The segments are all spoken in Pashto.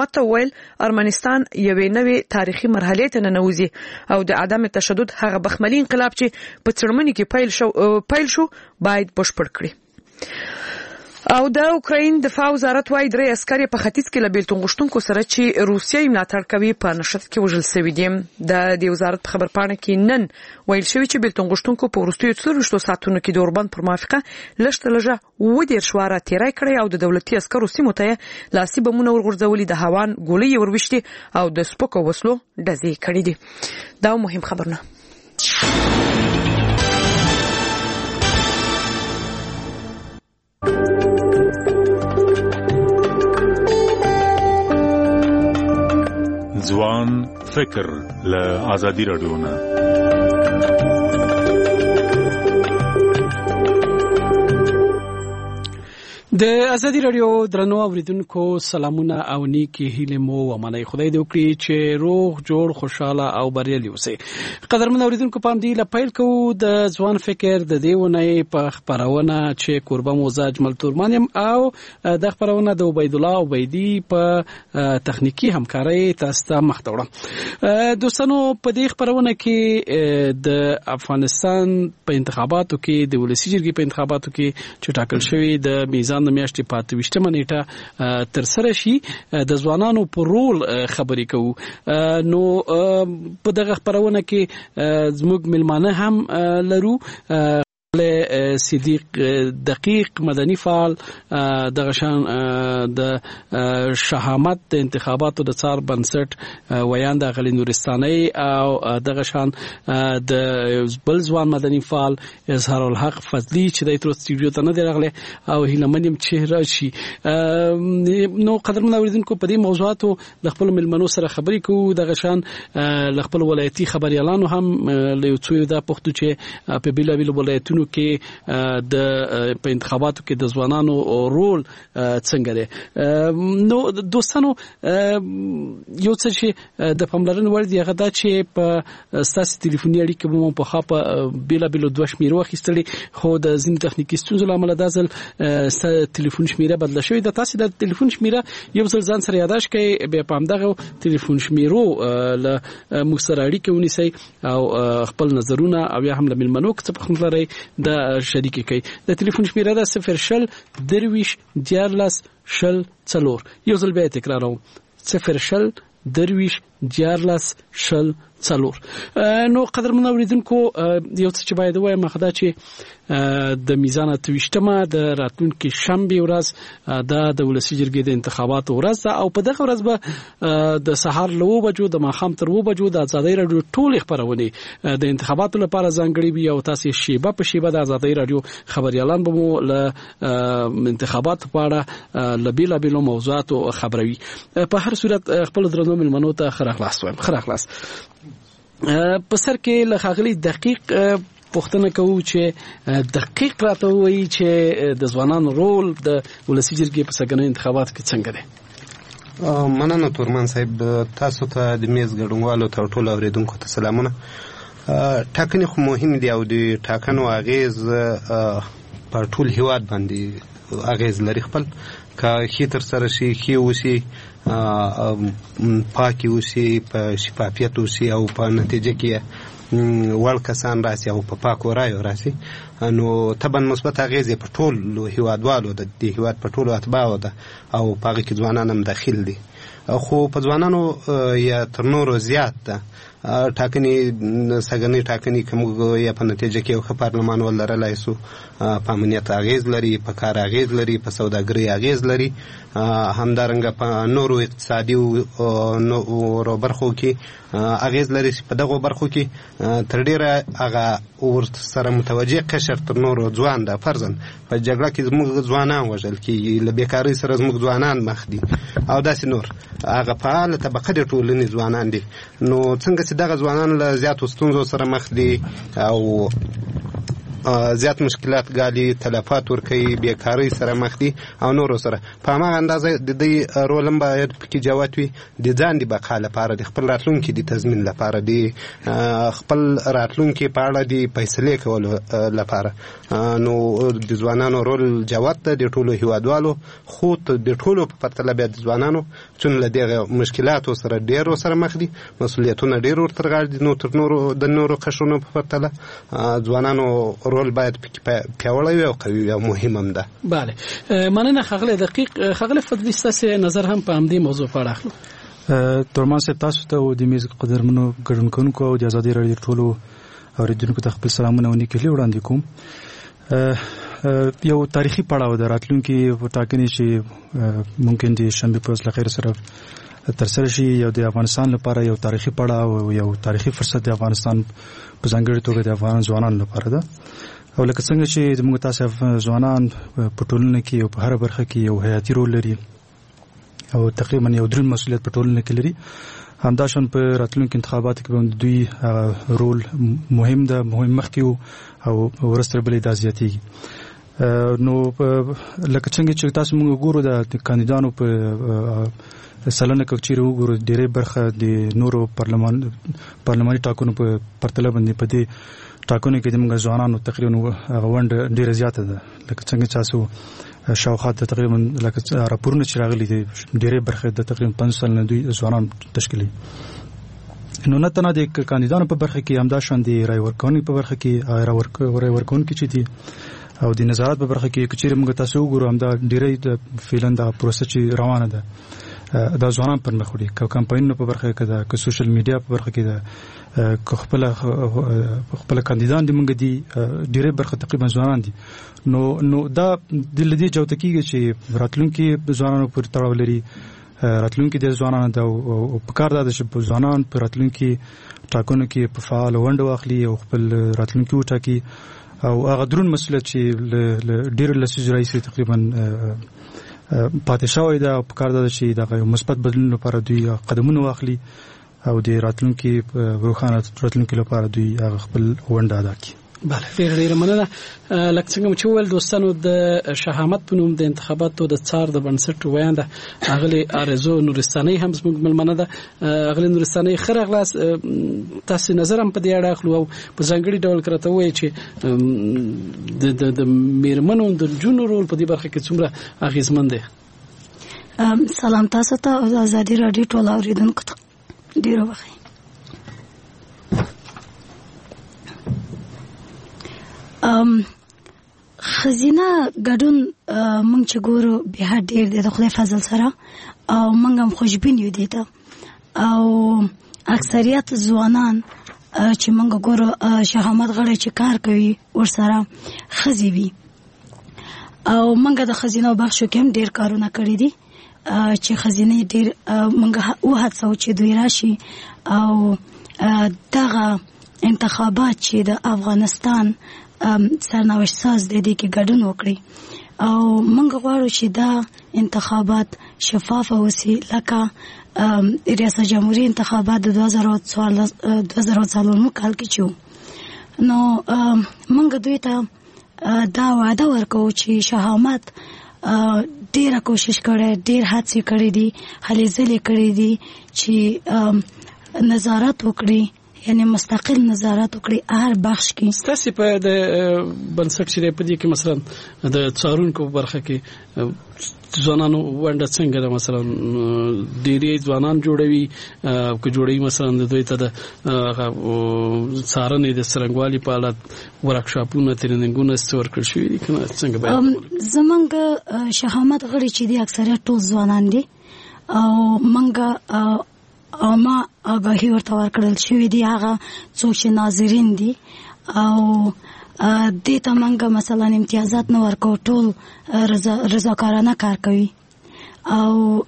حکومت ته ویل ارمنستان یوې نوې تاریخي مرحله ته ننوځي او د عدم تشدد هغه بخملي انقلاب چې په څرمنې کې پیل شو باید بشپړ کړي. او د اوکراین دفاع وزارت وايي 3 عسکر په ختیځ کې له بیلتون غوښتونکو سره چې روسیه یې ملاتړ کوي په نشت کې وژل شوي دي. د دې وزارت په خبرپاڼه کې نن ویل شوی چې بیلتون غوښتونکو په وروستیو 24 ساعتونو کې د اوربند پر موافقه لږ 10 شواره تیرای کړی او د دولتي عسکرو سیمو ته لاسي بمونه ورغورځولي، د هوان ګولۍ وروشتي او د سپکو وسلو ډزې کړې دي. دا مهم خبرونه. ځوان فکر له آزادي رادیو نه. د ازادي رادیو درنو اوریدونکو سلامونه او نیکی هیله مو ومنئ. خدای دې وکړي چې روغ جوړ خوشاله او بریالي اوسئ. قدرمن اوریدونکو پام دی لپیل کو د ځوان فکر د دیونه په خبرونه چې قربان موزه اجمل تورمانیم او د خبرونه د عبید الله عبیدی په تخنیکی همکاري تاسو ته مخ ته وړم. دوستانو په دې خبرونه کې د افغانستان په انتخاباتو کې د ولسی جرګې په انتخاباتو کې چې ټاکل شوی د میزان د میاشتې په 28 نیټه تر سره شي د ځوانانو په رول خبرې کوو. نو په دغه خبرونه کې زموږ ملمانه هم لرو. صدیق دقیق مدني فعال دغه شان د شهامت د انتخاباتو د څار بنسټ ویاند غلی نورستاني او دغه شان د بل ځوان مدني فعال اظهار الحق فضلی چې د تر استودیو ته نه درغله او هیلمنیم چهره شي. نو قدرمن اوریدونکو په دې موضوعاتو د خپل ملمنو سره خبرې کوو. دغه شان د خپل ولایتي خبريالانو هم له یو د پښتو چې په بیلابیل ولایتونو کې د په انتخاباتو کې د ځوانانو رول څنګه دی. نو دوستانو یو څه چې د پاملرنې وړ دی هغه دا چې په ستاسو ټلیفوني اړیکه مو په خاطر بیلابیل دوه شمیرو اخیستلې، خو د ځین تخنیکی ستونزو لامل د ځل ټلیفون شمیره بدل شوې. د تاسو د ټلیفون شمیره یو ځل ځان سره یاداش کړئ، به پام دغه ټلیفون شمیرو له موږ سره اړیکه ونیسئ او خپل نظرونه او یا هم لمنو څه په خملري د شریک کوي. د ټلیفون شمیره ده 0 درویش دیارلس شل څلور. یو ځل به تکراروم 0 درویش دیارلس شل څلور. نو قدرمن اوریدونکو یو څه چې باید وایم مخدا چې د میزان 28مه د راتلونکي شنبه ورځ د ولسی جرګې د انتخاباتو ورځ ده او په دغه ورځ به د سهار له 2 بجو د ماښام تر 2 بجو د ازادي رادیو ټول خبرونه د انتخاباتو لپاره ځانګړي وي او تاسو شیبه په شیبه د ازادي رادیو خبريالان به مو له انتخاباتو په اړه لبیلا بیلو موضوعاتو خبروي. په هر صورت خپل درنو ملمنو ته خراخلاص وایم. خراخلاص په سر کې له خاغلی دقیق پوښتنه کوو چې دقیق راته وایي چې د ځوانانو رول د ولسی جرګې په سګنو انتخاباتو کې څنګه دی. مننه تورمان صاحب، تاسو ته د میز ګډونوالو ته ټول اوریدونکو ته سلامونه. ټاکنې خو مهم دي او د ټاکنو اغیز په ټول هیواد باندې اغیز لري. خپل که خې تر سره شي خې وسی پاکی اوسي، په شفافیت اوسي او په نتیجه کې وړ کسان راسي او په پاکو رایو راسي، نو طبعا مثبت اغیز په ټول هیوادوالو د دې هیواد په ټولو اتباعو ده او په هغه کې ځوانان هم داخل دي. خو په ځوانانو یا تر نورو زیات ده ټاکنې سګنې ټاکنې کوم یا په نتیجه کې یو پارلمان ولرلای سو په امنیت اغیز لري، په کار اغیز لري، په سوداګرۍ اغیز لري، همدارنګه په نورو اقتصادي او برخو کې اغیز لري. په دغه برخو کې تر ډیره هغه ور سره متوجه قشر تر نورو ځوان ده. فرضاً په جګړه کې زموږ ځوانان وژل کیږي، له بیکاری سره زموږ ځوانان مخ دي او داسې نور هغه فعال طبقه د ټولنې ځوانان دي. نو څنګه چې دغه ځوانان له زیاتو ستونزو سره مخ دي او زیات مشکلات ګالي، تلفات ورکوي، بیکارۍ سره مخ دي او نورو سره. په هماغه اندازه د دې رول هم باید پکې جوت وي، د ځان د بقا لپاره، د خپل راتلونکي د تضمین لپاره، د خپل راتلونکي په اړه د فیصلې کولو لپاره. نو د ځوانانو رول جوت ده، د ټولو هیوادوالو، خو د ټولو په پرتله بیا د ځوانانو چې له دغه مشکلاتو سره ډېر سره مخ دي، مسؤلیتونه ډېر ورته غاړه دي، نو تر نورو قشرونو په پرتله ځوانانو رول باید پیاوړی وي او قوي وي او مهم هم ده. بله، مننه ښاغلی دقیق. ښاغلی فضلي، ستاسې نظر هم په همدې موضوع په اړه اخلو. تورمان صاحب، تاسو ته او د میز قدرمنو ګډونکو او د ازادي راډیو ټولو اوریدونکو ته خپل سلامونه او نیکې وړاندې کوم. یو تاریخي پړاو د راتلونکي ټاکنې چې ممکن د شنبه په ورځ له خیر سره ترسره شي، یو د افغانستان لپاره یو تاریخي پړاو او یو تاریخي فرصت د افغانستان په ځانګړي توګه د افغان ځوانانو لپاره ده. او لکه څنګه چې موږ تاسو ځوانان په ټولنه کې او په هر برخه کې یو حیاتي رول لري او تقریبا یو دروند مسؤلیت په ټولنه کې لري، همداشان په راتلونکو انتخاباتو کې به دوی رول مهم ده، مهم مخکې او ورسره بلې د زیاتېږي. نو لکه څنګه چې تاسو موږ ګورو د کاندیدانو په سلنه کې چې وګورو، ډېرې برخه د نورو پارلماني ټاکنو په پرتله باندې په دې ټاکنو کې د موږ ځوانانو تقریبا غونډه ډېره زیاته ده. لکه څنګه چې تاسو شاوخوا تقریبا لکه راپورونه چې راغلي دي، ډېرې برخه د تقریبا 5 سلنه دوی ځوانان تشکیلي. نو نه تنه د کاندیدانو په برخه کې همداشان د رای ورکونې په برخه کې رای ورکونکي چې دي او د نظارت په برخه کې چې موږ تاسو وګورو، همدا ډېرې د فعلن د پروسه چې روانه ده دا ځوانان پر مخ وړي، که کمپاینونو په برخه کې ده، که سوشل میډیا په برخه کې ده، که خپل کاندیدان دي موږ دي، ډېرې برخه تقریبا ځوانان دي. نو دا د لدی جوته کېږي چې راتلونکي ځوانانو پر تړاو لري، راتلونکي د ځوانانو ده او په کار ده چې ځوانان پر راتلونکي ټاکنو کې په فعال ونډه واخلي او خپل راتلونکي وټاکي او هغه درون مسؤلیت چې ډېر لسیز رئیس تقریبا پاتې شوی ده او په کار ده چې د مثبت بدلون لپاره دوی قدمونه واخلي او د راتلونکي روښانه راتلونکي لپاره دوی هغه خپل ونډه ادا کړي. بله، ډېره مننه. لکه څنګه چې وویل دوستانو، د شهامت په نوم د انتخاباتو د څار د بنسټ ویانده اغلی آرزو نورستاني هم زموږ ملمنه ده. اغلی نورستاني ښه راغلاست. تاسو نظر هم په دې اړه اخلو او په ځانګړي ډول کرته وایي چې د میرمنو د جنو رول په دې برخه کې څومره اغیزمن دی. سلام تاسو ته او ازادي راډیو ټول اوریدونکو ته ډیره وخی. خزینه ګډون مونږ چې ګورو بیا ډیر د خدای فضل سره او مونږ هم خوشبین یو دي ته او اکثریت ځوانان چې مونږ ګورو شهامت غړي چې کار کوي ورسره خزي وي او مونږ د خزینه بخښو کې هم ډیر کارونه کړی دي چې خزینه ډیر مونږ وهڅو چې دوی راشي او دغه انتخابات چې د افغانستان سرنوشت ساز د دې کې ګډون وکړي او موږ غواړو چې دا انتخابات شفاف اوسي، لکه ریاست جمهوریت انتخابات د 2014 کال کې شو. نو موږ دوی ته دا وعده ورکوو چې شهامت ډیره کوشش کړي، ډیر هڅې کړې دي، هلې ځلې کړې دي چې نظارت وکړي، یعنی مستقل نظارت وکړي هر بخش کې. ستاسو په د بنسټ چې په دې کې مثلا د څارونکو برخه کې ځوانانو ونډه څنګه ده؟ مثلا ډېری ځوانان جوړوي که جوړوي مثلا د دوی ته د څارنې د څرنګوالي په اړه ورکشاپونه ترېننګونه ورکړل شوي دي که نه؟ څنګه باید زمونږ شهامت غړي چې دي اکثریت ټول ځوانان دي او موږ ما آگاهی ورته ورکړل شوی دی هغه څوک چې ناظرین دي او دې ته موږ مثلا امتیازات نه ورکو، ټول رضاکارانه کار کوي او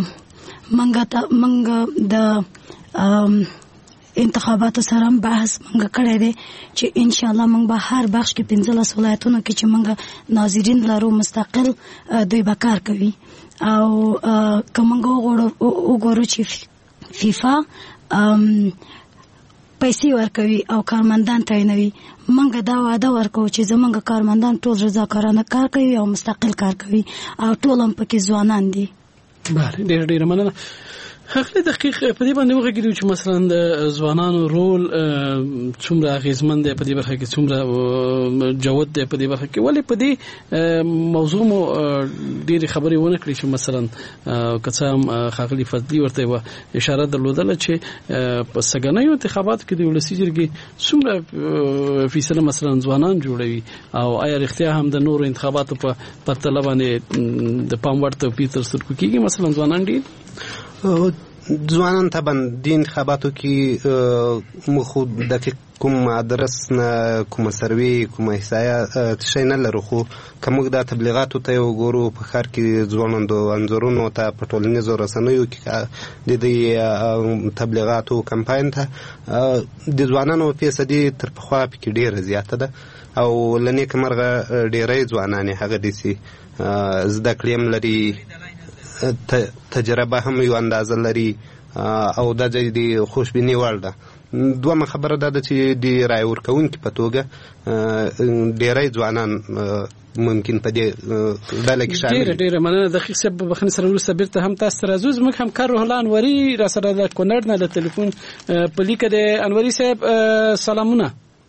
موږ د انتخاباتو سره بحث موږ کړی دی چې ان شاء الله موږ به هر بخش کې 15 ولایتونو کې چې موږ ناظرین لرو مستقل دوی به کار کوي او که موږ وګورو چې فیفا پیسې ورکوي او کارمندان تعینوي. موږ دا وعده ورکوو چې زموږ کارمندان ټول رضاکارانه کار کوي او مستقل کار کوي او ټول هم پکې ځوانان دي. بله ډېره مننه. هغه دقیق په دې باندې وغږیدو چې مثلا د ځوانانو رول څومره اغیزمن دی په دې برخه کې، څومره جوت دی په دې برخه کې. ولې په دې موضوع مو ډېرې خبرې ونه کړې چې مثلا که څه هم ښاغلي فضلي ورته اشاره درلودله چې په سږنیو انتخاباتو کې د ولسي جرګې څومره فیصده مثلا ځوانان جوړوي او آیا رښتیا هم د نورو انتخاباتو په پرتله باندې د پام وړ توپیر تر سترګو کېږي مثلا ځوانان ډېر ځوانان طبعا د انتخاباتو کې موږ خو دقیق کوم ادرس نه کوم سروي کوم احصایه شي نه لرو، خو که موږ د تبلیغاتو ته وګورو په ښار کې ځوانانو انځورونو ته په ټولنیزو رسنیو کې د دې تبلیغاتو کمپاین ته د ځوانانو فیصدي تر پخوا پکې ډېره زیاته ده او له نیکه مرغه ډېری ځوانان هغه داسې زده کړې هم لري، تجربه هم یو اندازه لري او دا د خوشبیني وړ ده. دومره خبره ده چې د رای ورکوونکي په توګه ډېری ځوانان ممکن په دې ډله کې شامل دي. ډېره مننه. دقیق صاحب بخښنې سره وروسته بیرته هم تاسو سره راځو. زموږ همکار روح الله انوري را سره د کونړ نه د تلیفون په لیکه دی. انوري صاحب سلامونه.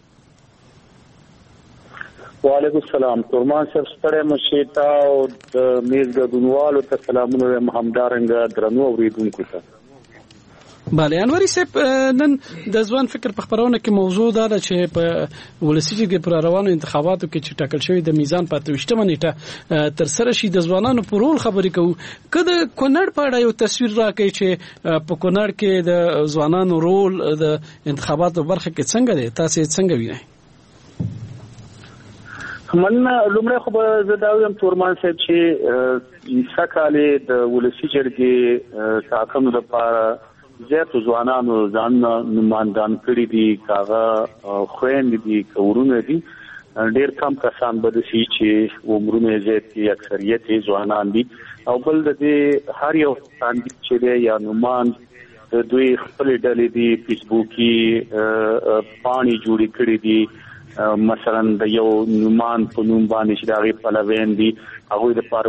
وعلیکم السلام. تورمان صاحب ستړی مشه تا او د میز ګډونوالو ته سلامونه وایم، همدارنګه درنو اوریدونکو ته. بله انوري صاحب نن د ځوان فکر په خبرونه کې موضوع دا ده چې په ولسي جرګې پر روانو انتخاباتو کې چې ټاکل شوی د میزان په 28مه نیټه تر سره شي د ځوانانو په رول خبرې کوو. که د کونړ په اړه یو تصویر راکړي چې په کونړ کې د ځوانانو رول د انتخاباتو برخه کې څنګه دی، تاسو څنګه وینئ؟ مننه. لومړی خو به زه دا وایم تورمان صاحب چې سږکال د ولسي جرګې ټاکنو لپاره زیاتو ځوانانو ځان نمایندان کړي دي، که هغه خویندې دي که ورونه دي. ډېر کم کسان به داسې چې عمرونه زیات دي، اکثریت یې ځوانان دي. او بل د دې هر یو کاندید چې دی یا نوماند د دوی خپلې ډلې دي، فیسبوکي پاڼې جوړې کړي دي. مثلا د یو نومان په نوم باندې چې د هغې پلویان دي هغوی دپاره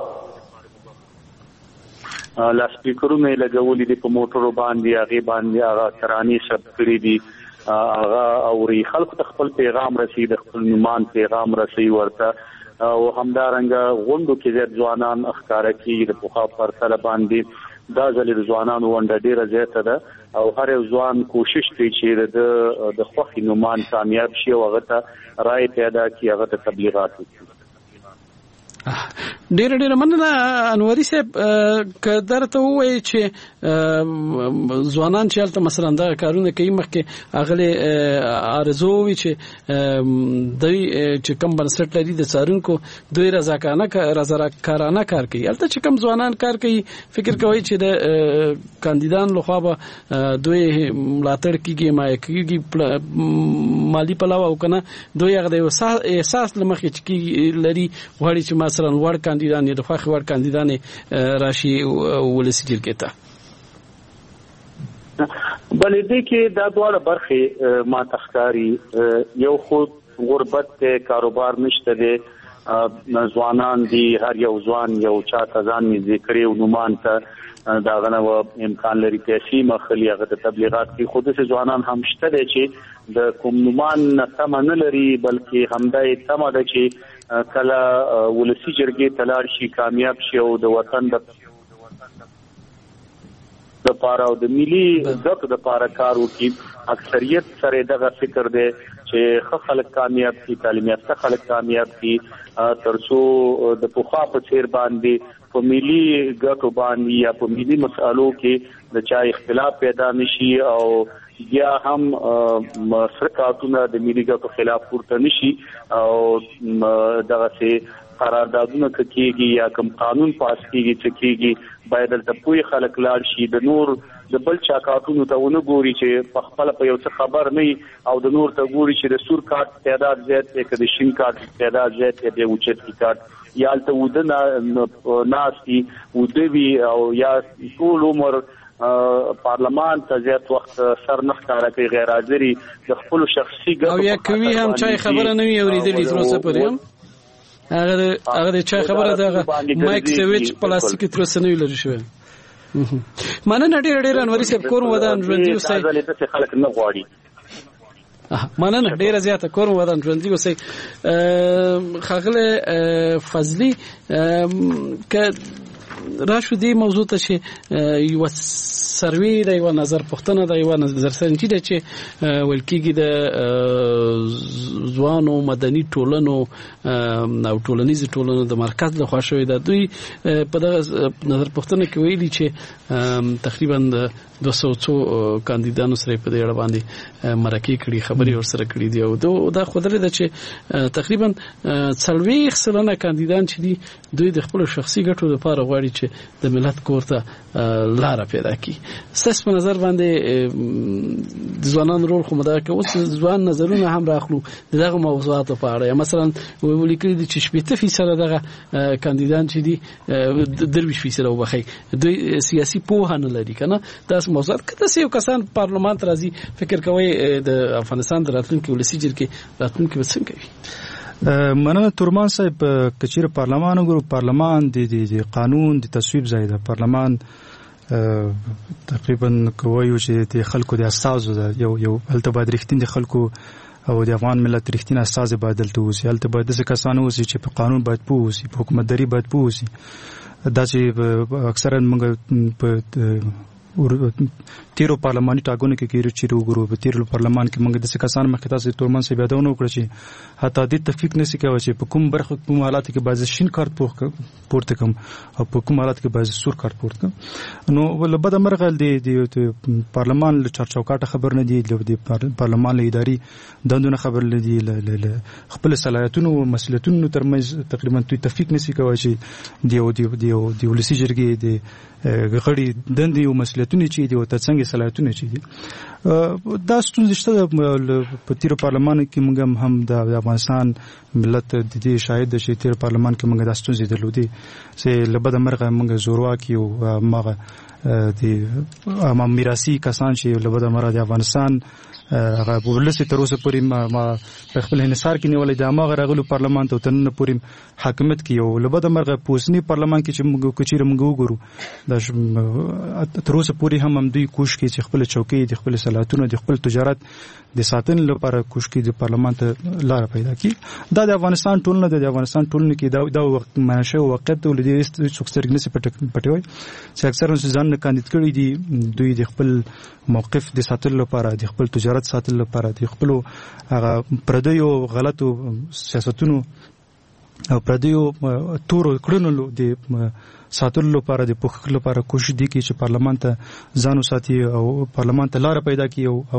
لاسپیکرونه یې لګولي دي په موټرو باندې، هغې باندې هغه ترانې ثبت کړي دي، هغه اوري، خلکو ته خپل پیغام رسوي، د خپل نومان پیغام رسوي ورته. او همدارنګه غونډو کې زیات ځوانان ښکاره کېږي د پخوا په پرتله باندې. دا ځلې د ځوانانو ونډه ډېره زیاته ده او هر یو ځوان کوشش کوي چې د خوښې نومان کامیاب شي او هغه ته رای پیدا کړي، هغه ته تبلیغات وکړي. ډېره مننه انوري صاحب. که درته ووایي چې ځوانان چې هلته مثلا دغه کارونه کوي، مخکې هغلې آرزو وي چې دوی چې کوم بنسټ لري د څارونکو دوی رضاکارانه کار کوي. هلته چې کوم ځوانان کار کوي فکر کوي چې د کاندیدان لخوا به دوی ملاتړ کېږي، حمایه کېږي مالي پلوه، او که نه دوی هغه د احساس له مخې چې لري غواړي چې مثلا وړ کاندیدان یا د خوښې وړ کاندیدان راشي ولسي جرګې ته. بلې دې کې دا دواړه برخې ما ته ښکاري. یو خو غربت دی، کاروبار نشته دی، ځوانان دي، هر یو ځوان یو چا ته ځان نږدې کړي او نومان ته د هغه نه امکان لري پیسې مخلي، هغه د تبلیغات کې. خو داسې ځوانان هم شته دی چې د کوم نومان نه تمه نه لري، بلکې همدا یې تمه ده چې کله ولسي جرګې ته لاړ شي، کامیاب شي او د وطن دپاره او د ملي ګټو دپاره کار وکړي. اکثریت سره دغه فکر دی چې ښه خلک کامیاب کړي، تعلیم یافته خلک کامیاب کړي، تر څو د پخوا په څېر باندې په ملي ګټو باندې یا په ملي مسالو کې د چا اختلاف پیدا نشي او بیا هم سرکاتونه د ملي ګټو خلاف پورته نشي او دغسې قراردادونه کېږي یا کوم قانون پاس کېږي چې کېږي، باید دلته پوهې خلک لاړ شي، د نور د بل چا کارتونو ته ونه ګوري چې په خپله په یو څه خبر نه وي، او د نور ته ګوري چې د سور کارت تعداد زیات دی که د شین کارت تعداد زیات دی، د اوچتي کارت یا هلته وده ناست وي، وده وي او یا ټول عمر پارلمان ته زیات وخت سر نه ښکاره کوي، غیر حاضري د خپل شخصي ګټو او یا کوي هم چای خبره نه وي اورېدلې تر اوسه پورې هم هغه چای خبره د مایک سویچ پلاستیکي تر اوسه نه وی لري شوی. مننه ډېر انوري صاحب، کور ودان ژوندۍ اوسئ. خلک نه غواړي. مننه ډیره زیاته، کور ودان ژوندۍ اوسئ. ښاغلی فضلي، که راشو دې موضوع ته چې یو سروي د یو نظر پوښتنه د یو نظر سنجي ده چې ویل کېږي د ځوانو مدني ټولنو او ټولنیزو ټولنو د مرکز لخوا شوې ده. دوی په دغه نظر پوښتنه کې ویلي چې تقریبا د 200 کاندیدانو سره په دې اړه باندې مرکې کړي، خبرې ورسره کړي دي او دا خودلې ده چې تقریبا 40% کاندیدان چې دي دوی د خپل شخصي ګټو لپاره غواړي چې د ملت کور ته لار پیدا کړي. ستاسو په نظر باندې ځوانان رول خو مدا کې اوس ځوان نظرونه هم راخلو دغه موضوعات په اړه. مثلا ویل کېږي چې 80% دغه کاندیدان چې دي 30% وبخي دوی سیاسي پوهه نه لري کنه. دا موضوعات کته سیو کسان پارلمان ته راځي، فکر کوي د افغانستان د راتلونکي ولسی جرګې راتلونکي وسنګ کوي. مننه تورمان صاحب. کچیر پارلمان وګورو، پارلمان د قانون د تصویب ځای ده. پارلمان تقریبا کوي چې د خلکو د اساسو ده، یو هلته باید رښتینی د خلکو او د افغان ملت رښتینی اساس باید دلته اوسي. هلته باید د کسانو اوسي چې په قانون باید پوه اوسي، په حکومتداري باید پوه اوسي. دا چې اکثرا موږ په تیرو پارلماني ټاکنو کې کېږي چې وګورو په تیرو پارلمان کې موږ د کسان مخ تاسو تورمان سي یادونه وکړه چې حتی د تفکیک نشي کوي چې په کوم برخه کوم حالات کې بعض شین کارت پورته کوم او په کوم حالات کې بعض سور کارت پورته کوم. نو ولبد مرغل د پارلمان له چارچوکاټه خبر نه دی، د پارلمان له اداري دندونه خبر نه دی، خپل صلاحیتونو او مسؤلیتونو ترمنځ تقریبا تفکیک نشي کوي چې دی ولسی جرګې د غړي دندې او مسؤلیتونه چې دی او څنګه صلاحیتونه چې دي. دا ستونزې شته په تیر پارلمان کې. موږ هم د افغانستان ملت د دې شاهد چې تیر پارلمان کې موږ د ستونزې درلودې چې لبد مرغه موږ زورواکي او ماغه د میراثي کسان چې لبد مرغه د افغانستان هغه ولسی تر اوسه پورې ما خپل انحصار کې نیولې د ماغه رغلو پارلمان ته تنن پورې حاکمیت کې او لبد مرغه پوسنی پارلمان کې چې موږ کوچیر موږ وګورو دا تر اوسه پورې هم دوی کوشش کوي چې خپل چوکۍ د خپل صلاحیتونو د خپل تجارت د ساتنې لپاره کوشش کوي د پارلمان ته لار پیدا کړي. دا د افغانستان ټولنه د افغانستان ټولنه کې دا وخت منشه وخت ولدي څوک سترګنه سي پټوي چې اکثر ځان نه کاندید کړي دي. دوی د خپل موقف د ساتلو لپاره د خپل تجارت ساتلو لپاره د خپل هغه پردیو غلطو سیاستونو او پردیو تور کړنو د ساتلو لپاره د پوښښ لپاره کوشش دي چې پارلمان ته ځانو ساتي او پارلمان ته لار پیدا کړي او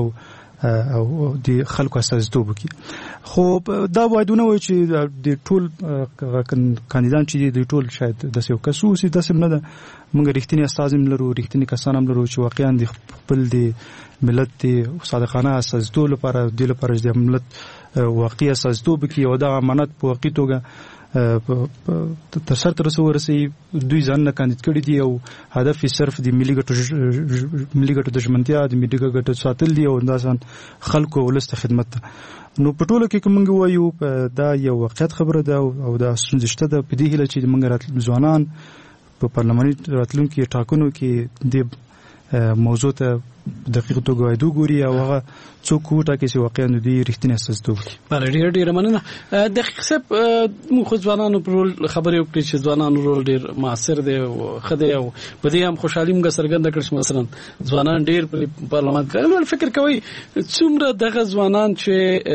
د خلکو استازیتوب وکړي. خو دا وایدونه وایي چې د ټول کاندیدان چې دي ټول شاید د یو کس اوسي. داسې نه ده. موږ رښتینی استاد هم لرو، رښتینی کسان هم لرو چې واقعا د خپل د ملت د صادقانه استازیتوب لپاره د ملت واقعي استازیتوب وکړي او دا امانت په واقعي توګه تر سر تر اوسه ورسي. دوی ځان نه کاندید کړي دي او هدف یې صرف د ملي ګټو د ژمنتیا د ملي ګټو ساتل دي او اندازان خلکو ولست خدمت. نو په ټوله کې کوم وایو دا یو واقعیت خبره ده او دا ستونزه شته ده. په دې هیله چې موږ ځوانان په پارلماني راتلونکي ټاکنو کې د موضوع ته دقیق توګه وایدو ګوري او هغه څوک وټاکي چې واقعا د رښتینی استازیتوب کوي. بله ډېر مننه. دقیق صاحب موږ ځوانانو پر رول خبرې وکړې چې ځوانانو رول ډېر موثر دی او ښه دی او په دې هم خوشحالي موږ څرګنده کړه چې مثلا ځوانان ډېر په پارلمان کې فکر کوي څومره دغه ځوانان چې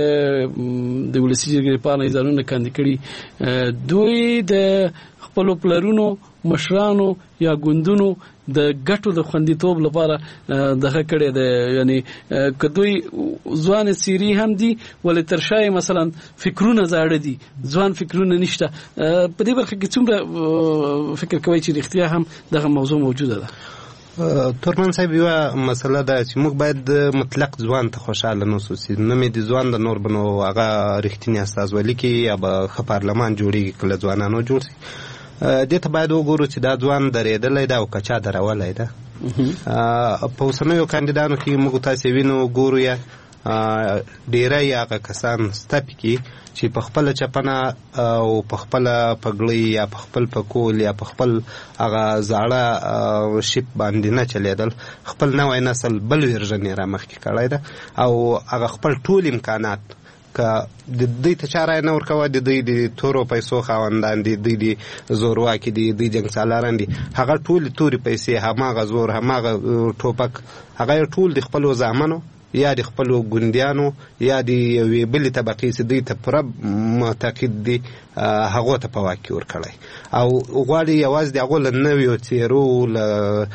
د ولسی جرګې لپاره ځانونه کاندید کړي دوی د خپل پلرونو مشرانو یا ګوندونو د ګټو د خوندیتوب لپاره دغه کړي ده. یعنی کدوې ځوان سيري هم دي ولې ترشای مثلا فکرونه زاړه دي، ځوان فکرونه نشته. په دې برخه کې څومره فکر کوي چې اختیار هم دغه موضوع موجوده ده؟ تورمان صاحب یو مسله ده چې موږ باید مطلق ځوان ته خوشاله نوسو چې نه مې د ځوان د نور بنو هغه رښتینی استازولي کې یا به خبرلمان جوړیږي کله ځوانانو جوړ شي. دې ته باید وګورو چې دا ځوان درېدلې ده او کچا درولې ده. په اوسنیو کاندیدانو کې موږ تاسو وینو ګورو یا ډیری هغه کسان ستپی کې چې په خپل چپنه او په خپل پګړی یا په خپل پکول یا په خپل هغه زاړه شپ باندې نه چلیدل، خپل نوې نسل بل ورژن را مخکې کړی ده او هغه خپل ټول امکانات که د دوی ته چاره نه ورکوه، د دوی د تورو پیسو خاوندان دي، دوی د زورواکي دي، دوی جنګ سالاران دي، هغه ټول توري پیسې، هماغه زور، هماغه ټوپک، هغه ټول د خپلو زامنو یا د خپلو ګوندیانو یا د یوې بلې طبقې چې دوی ته پوره معتقد دي هغو ته په واک کې ورکړی او غواړي یوازې د هغو له نویو څېرو له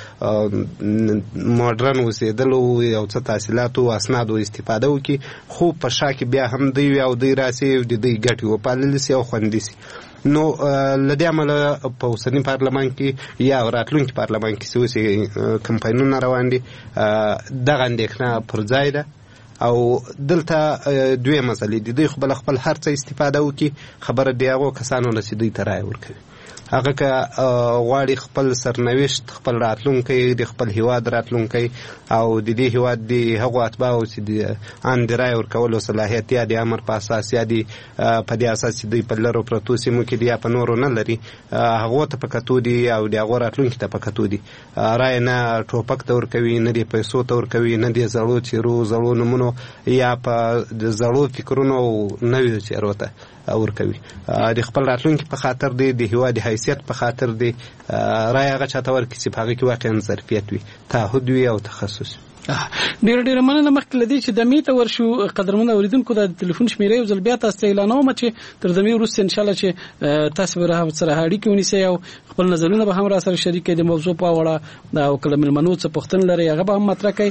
ماډرن اوسېدلو یو څه تحصیلاتو اسنادو استفاده وکړي، خو په شا کې بیا هم دوی وي او دوی راسي د دوی ګټې وپاللې سي او خوندي سي. نو له دې امله په اوسني پارلمان کې یا راتلونکي پارلمان کې چې اوس کمپاینونه روان دي دغه اندېښنه پر ځای ده او دلته دوی مسلې دي. دوی خپل هر څه استفاده وکړي، خبره د هغو کسانو نه چې دوی ته رایه ورکوي. هغه که غواړي خپل سرنوشت، خپل راتلونکی، د خپل هیواد راتلونکی او د دې هیواد د هغو اتباعو چې د ان د رایه ورکولو صلاحیت یا د امر په اساس یا د په دې اساس چې دوی په لرو پرتو سیمو کې دي یا په نورو نه لري، هغو ته په کتو دي او د هغو راتلونکي ته په کتو دي. رایه نه ټوپک ته ورکوي، نه د پیسو ته ورکوي، نه د زړو څېرو، زړو نومونو یا په د زړو فکرونو او نویو څېرو ته ورکوي. د خپل راتلونکي په خاطر دی، د هیواد د حیثیت په خاطر دی رایه هغه چاته ورکړي چې په هغه کې واقعا ظرفیت وي، تعهد وي او تخصص. ډېر مننه. مخکې له دې چې دمې ته ورشو، قدرمنو اوریدونکو د تلیفون شمیرې یو ځل بیا تاسو ته اعلانوم چې تر دمې وروسته ان شاء الله چې تاسو به سره اړیکې ونیسئ او خپل نظرونه به هم را سره شریک کړئ د موضوع په اړه او کله مېلمنو څه پوښتنه لري هغه به هم مطرح کړئ.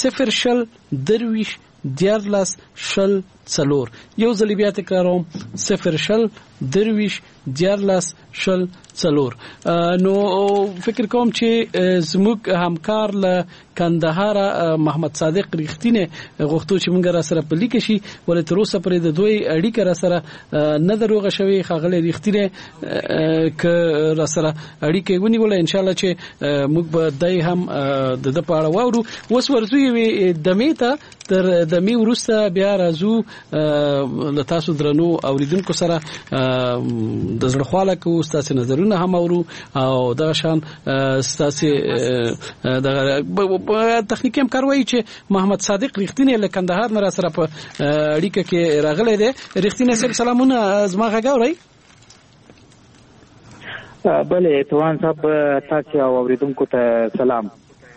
0 یو ځل بیا تکراروم 0 نو فکر کوم چې زموږ همکار له کندهار محمد صادق رښتینه غوښتو چې مونږ را سره په لیک شي ولې تر اوسه پرې د دوی اړیکه را سره نه دروغه شوی. خاغله رښتینه ک را سره اړیکه ونیول ان شاء الله چې موږ به دای هم د پاړه وورو. وس ورزوی دمې ته تر دمې ورسته بیا راځو له تاسو درنو اوریدونکو سره د زړه خواله کو تاسو نظرونه هم اورو او دا شان تاسو د تخنیکی هم کاروي چې محمد صادق رښتینه له کندهار نه سره په اړیکه کې راغلی دی. رښتینه سلامونه زما غاوري. بله توان صاحب تاسو اوریدونکو ته سلام.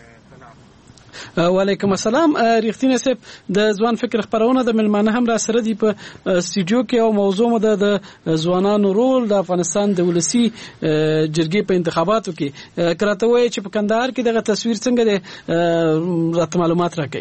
وعلیکم السلام. رښتینه صاحب د ځوان فکر خبرونه د ملمانه هم را سره دی په استودیو کې او موضوع مده د ځوانانو رول د افغانستان د ولسی جرګې په انتخاباتو کې کراته وای چې په کندهار کې دغه تصویر څنګه دی راته معلومات راکړي.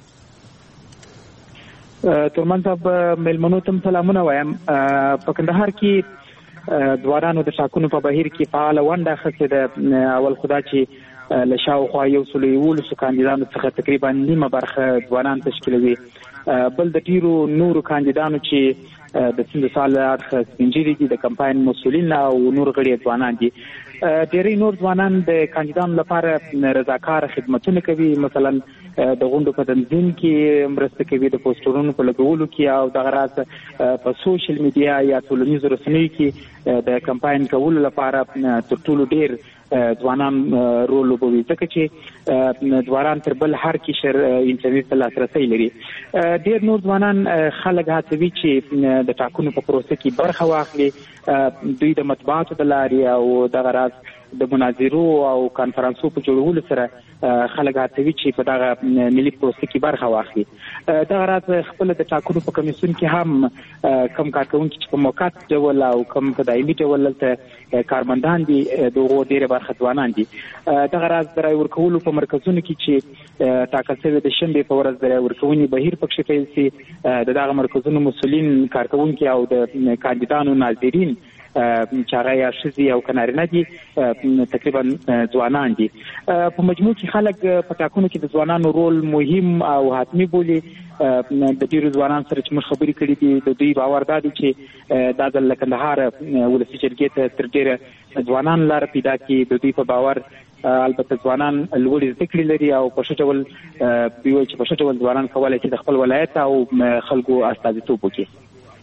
ترمن صاحب ملمنو تم سلامونه وایم. په کندهار کې ځوانانو د ټاکنو په بهیر کې فعال ونډه اخیستې ده. اول خدا چې له شاوخوا 111 کاندیدانو څخه تقریبا نیمه برخه ځوانان تشکیلوي. بل د ډیرو نورو کاندیدانو چې د سند سال اړخ سپینجری دي، د کمپاین مسؤلین او نور غړي ځوانان دي. ډېری نور ځوانان د کاندیدانو لپاره رضاکار خدمتونه کوي، مثلا د غونډو په تنظیم کې مرسته کوي، د پوسټرونو په لګولو کې او د غراس په سوشل میډیا یا ټولنیزو رسنیو کې د کمپاین کولو لپاره تر ټولو ډېر ځوانان رول لوبوي، ځکه چې ځوانان تر بل هر کشر انټرنیټ ته لاسرسي لري. ډېر نور ځوانان خلک هڅوي چې د ټاکنو په پروسه کې برخه واخلي. دوی د مطبوعاتو د لارې او د غراس د مناظرو او کانفرنسو په جوړولو سره خلک هڅوي چې په دغه ملي پروسه کې برخه واخلي. دغه راز خپل د ټاکنو په کمیسیون کې هم کم کارکونکي چې په موقت ډول او کم په دایمي ډول ته کارمندان دي دغه ډېر برخه ځوانان دي. دغه راز د رای ورکولو په مرکزونو کې چې ټاکل شوی د شنبه په ورځ د رای ورکونې بهیر پکې پیل شي، دغه مرکزونو مسؤلین، کارکونکي او د کاندیدانو ناظرین چې هغه یا ښځې او کنارینه دي تقریبا ځوانان دي. په مجموع کې خلک په ټاکنو کې د ځوانانو رول مهم او حتمي بولي. د ډیرو ځوانان سره چې موږ خبرې کړې دي د دوی باور دا دی چې دا د کندهار ولسی جرګې ته تر ډیره ځوانان لار پیدا کړي. د دوی په باور البته ځوانان لوړې زده کړې لري او په ښه ډول دوی چې په ښه ډول ځوانان کولای شي د خپل ولایت او خلکو استازیتوب وکړي.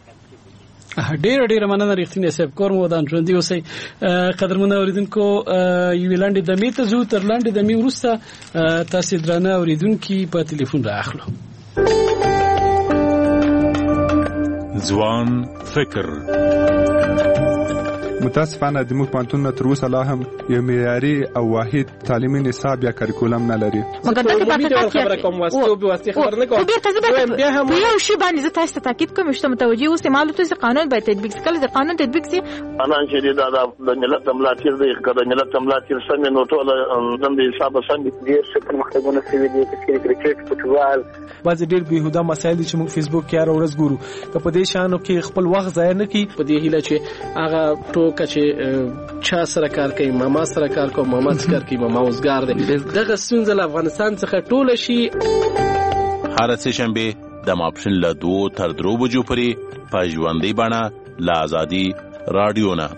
ډېر مننه ریښتینی صاحب کور مو ودان ژوندي اوسئ. قدرمن اوریدونکو یو لاندې دمې ته ځو، تر لاندې دمې وروسته تاسو درانه اوریدونکي په ټلیفون راخلو. ځوان فکر. متاسفانه د موږ پوهنتونونه تر اوسه لا هم یو معیاري او واحد تعلیمي نصاب یا کریکولم نه لري. خبره کوم واسطه خبر نه کوم. بیا هم یو شی باندې زه تاسو ته تاکید کوم چې متوجي اوسئ معلومات چې قانون باید تطبیق شي. کله چې قانون تطبیق شي انا چې د ملت ملاتړ دی، کله ملت ملاتړ څنګه نو ټول د حساب څنګه دي چې پرمختګونه کوي دي چې کرکټ فوټبال بعض ډېر بهوده مسایل چې موږ فیسبوک کې هر ورځ ګورو. که په دې شانو کې خپل وخت ضایع نه کړي، په دې هیله چې هغه ټوکه چې چا سره کار کوي، ماما سره کار کوي، ماما سره کار کوي، ماما اوسګار دی، دغه ستونزه له افغانستان څخه ټوله شي. هر څه شنبه د ماپښین له 2 تر 3 بجو پورې په ژوندۍ بڼه له آزادي رادیو نه.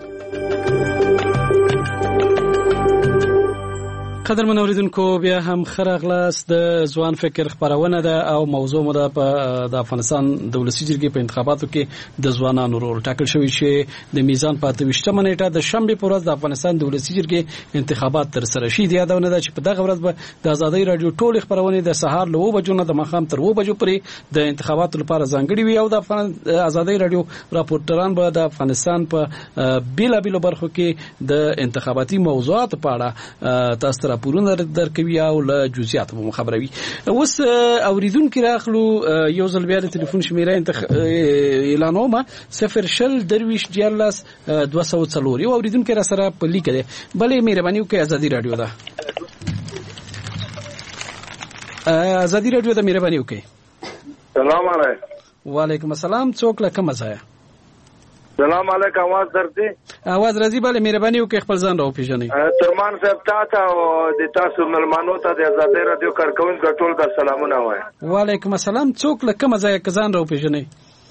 قدرمن اوریدونکو بیا هم خراغلاس د ځوان فکر خبرونه ده او موضوع مو ده په د افغانستان د ولسی جرګې په انتخاباتو کې د ځوانانو رول ټاکل شوی چې د میزان په 28 نیټه د شنبه پر ورځ د افغانستان د ولسی جرګې انتخابات تر سره شي. د یادونه ده چې په دغه ورځ به د آزادۍ رادیو ټول خبرونه د سهار له 2 بجو نه د ماښام تر 2 بجو پورې د انتخاباتو لپاره ځانګړي وي او د آزادۍ رادیو راپورټران به د افغانستان په بیلابیلو برخو کې د انتخاباتي موضوعات په اړه تاسو پورونه درکوي او له جزئیات مو خبروي. اوس اوریدونکو راخلو یو ځل بیا د ټلیفون شمیره اعلانوم 0 درویش جیرلاس 204 یو اوریدونکو را سره په لیک ده. بلې مهرباني وکړئ آزادي رادیو ده. آزادي رادیو ده مهرباني وکړئ. سلام علیکم. وعلیکم السلام. څوک له کومه ځای؟ سلام علیکم. आवाज درځي؟ आवाज راځي. بله مهرباني وکړئ خپل ځان راو پیژنئ. ترمان صاحب تاسو او د تاسو ملمنو ته د آزادۍ رادیو کارکونکو ټول د سلامونه وایم. وعلیکم السلام. څوک له کومه ځای ځان راو پیژنئ؟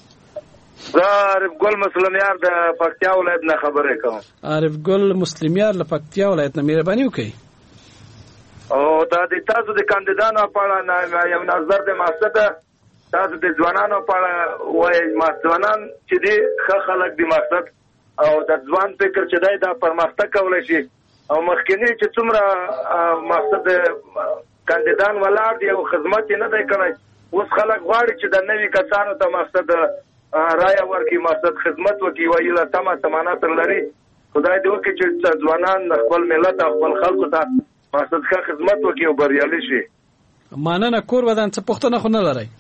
زه عارف ګل مسلمیار د پکتیا ولایت نه خبرې کوم. عارف ګل مسلمیار له پکتیا ولایت نه مهرباني وکړئ. او د تاسو د کاندیدانو په اړه یو نظر د مقصد تاسو د ځوانانو په اړه وایي. ما ځوانان چې دي ښه خلک دي مقصد او د ځوان فکر چې دی دا پرمختګ کولی شي او مخکینی چې څومره مقصد کاندیدان ولاړ دي او خدمت یې نه دی کړی. اوس خلک غواړي چې د نوي کسانو ته مقصد رایه ورکړي، مقصد خدمت وکړي. وایي له تمه تمنا تر لري خدای دې وکړي چې ځوانان خپل ملت او خپل خلکو ته مقصد ښه خدمت وکړي او بریالي شي. مننه. کور ودان څه پوښتنه خو نه لرئ؟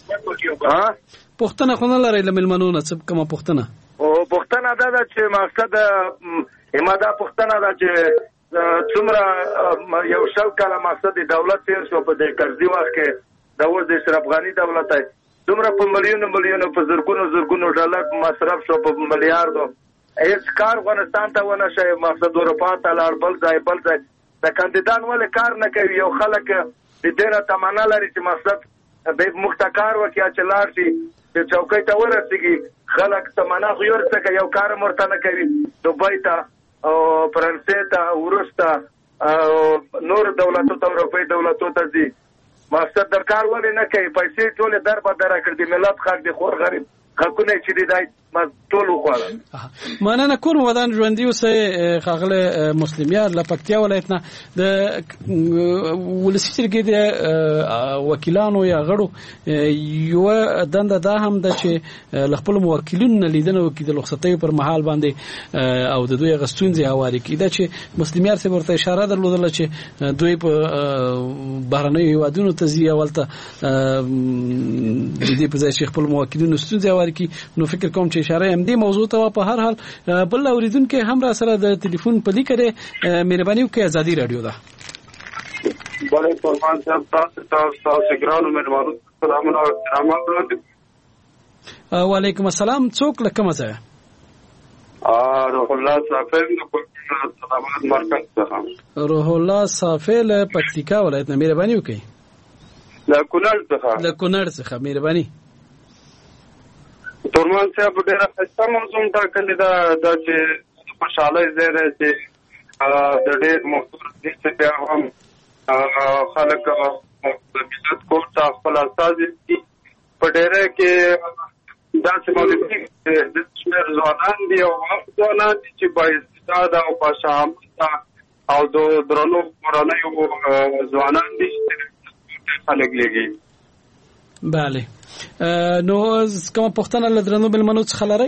پوښتنه خو نه لرئ له مېلمنو نه؟ څه کومه پوښتنه؟ پوښتنه دا ده چې مقصد ما دا پوښتنه ده چې څومره یو 100 کاله مقصد د دولت تیر شو په دې قرضې وخت کې د اوس د اشرف غني دولت څومره په ملیونو په زرګونو ډالر مصرف شو په ملیاردو. هیڅ کار افغانستان ته ونه شي. مقصد اروپا ته لاړ، بل ځای د کاندیدان ولې کار نه کوي؟ یو خلک د دې نه تمنا لري چې مقصد به مختکار وکیا چې لاړ شي چې چوکۍ ته ورسېږي. خلک تمنا خو یو څه یو کار مرته نه کوي. دوبۍ ته او فرانسې ته ورسته نور دولتو ته اروپایي دولتو ته ځي. مقصد درکار ولې نه کوي؟ پیسې ټولې در په دره کړ. د ملت خلک د خور غریب حقونه چې دی دای ټول وخوړل. مننه. کور ودان ژوندي اوسئ. ښاغلی مسلمیار له پکتیا ولایت نه د ولسی جرګې د وکیلانو یا غړو یو دنده دا هم ده چې له خپلو موکلینو نه لیدنه وکړي د رخصتیو پر مهال باندې او د دوی هغه ستونزې هوارې کړي. دا چې مسلمیار صاحب ورته اشاره درلودله چې دوی په بهرنیو هېوادونو ته ځي او هلته د دې په ځای چې خپلو موکلینو ستونزې هوارې کړي. نو فکر کوم چې اشاره هم دې موضوع ته په هر حال بل اوریدونکو هم را سره د ټلیفون په لیک لري. مهرباني وکړئ. آزادي رادیو ده. بله فرمان صاحب تاسو ګرانو مهربانو سلامونه او احترامات. وعلیکم السلام. څوک له کومه ځای؟ روح الله صافی له مرکز څخه. روح الله صافی له پکتیکا ولایت نه مهرباني وکړئ. له کونړ څخه. له کونړ څخه مهرباني. تورمان صاحب ډېره ښایسته موضوع ټاکلې ده چې خوشحالۍ ځای دی چې د ډېر مخدور دي چې بیا هم خلک د ملت کور ته خپل استازي دي په ډېری کې داسې معلوم دي د شمېر ځوانان دي او هغه ځوانان دي چې بااستعداده او باشهامته او د درنو کورنیو ځوانان دي چې خلک لګي. بله نو کومه پوښتنه له درنو مېلمنو څخه لرئ؟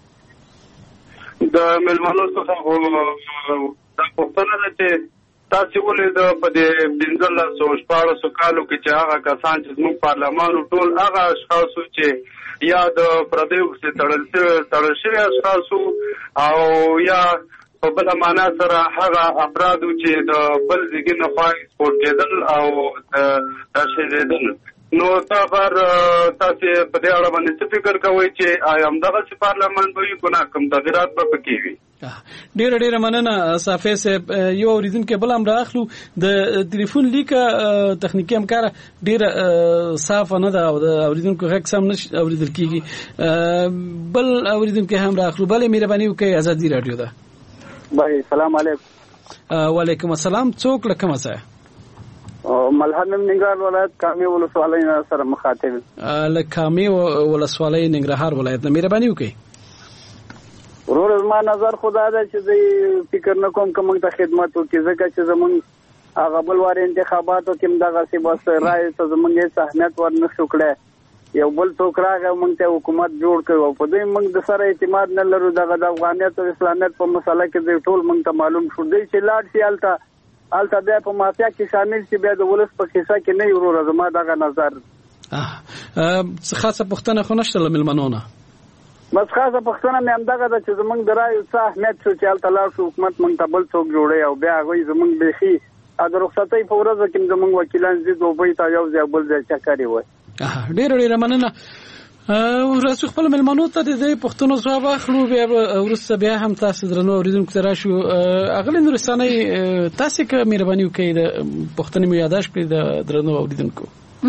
د مېلمنو څخه دا پوښتنه ده چې تاسو ولې د په دې 1514 کالو کې چې هغه کسان چې زموږ پارلمان ټول هغه اشخاص چې یا د پردیو څخه تړل شوي اشخاص او یا په بل معنا سره هغه افراد چې د بل ځای نه خوا سپورټ کېدل او تشهیدل، نو تاسو په دې اړه باندې څه فکر کوئ چې آیا همدغه پارلمان به وي کنه کوم تغیرات به پکې وي؟ ډیره مننه صافی صاحب. یو اوریدونکو بل هم راخلو د ټلیفون لیکه تخنیکی همکار ډیره صاف نه ده او د اوریدونکو غږ سم نه اوریدل کیږي. بل اوریدونکو هم راخلو. بل مهرباني وکړئ. ازادي رادیو ده. بھائی سلام علیکم. وعلیکم السلام. څوک له کومه ځای؟ ملهم ننګرهار ولایت کامي ولسوالۍ سره مخاطب. له کامي ولسوالۍ ننګرهار ولایت نه مهرباني وکړئ. ورور ما نظر خدا ده چې فکر نکوم کوم ته خدمت وکړي ځکه چې زمون هغه بل وار انتخاباتو کې دغه سی بس راي ته زمونږ اهمیت ورنښو کړه. یو بل څوک راغی موږ ته حکومت جوړ کړو په دې موږ د سره اعتماد نه لرو. دغه د افغانیت او اسلامیت په مسله کې ټول موږ ته معلوم شو دی چې لاړ شي الته بیا په مافیا کې شامل شي بیا د ولس په کیسه کې نه ورور زما دغه نظر. خاصه پښتنه خو نشته لملمنونه بس خاصه پښتنه مې هم دغه چې زمونږ د رایو څه اهمیت شو چې الته لاړ شو حکومت موږ ته بل څوک جوړي او بیا هغوی زمونږ بیخي د رخصتۍ په ورځو کې زمونږ وکیلان ځي دوبۍ ته یو ځای بل ځای چکرې وای. ډیره مننه. راځو خپل مېلمنو ته د پښتنو ځواب اخلو بیا وروسته بیا هم تاسو درنو اوریدونکو ته راشو. اغلی نورستاني تاسو که مهرباني وکړئ د پښتنې مو یاداش کړئ د درنو اوریدونکو.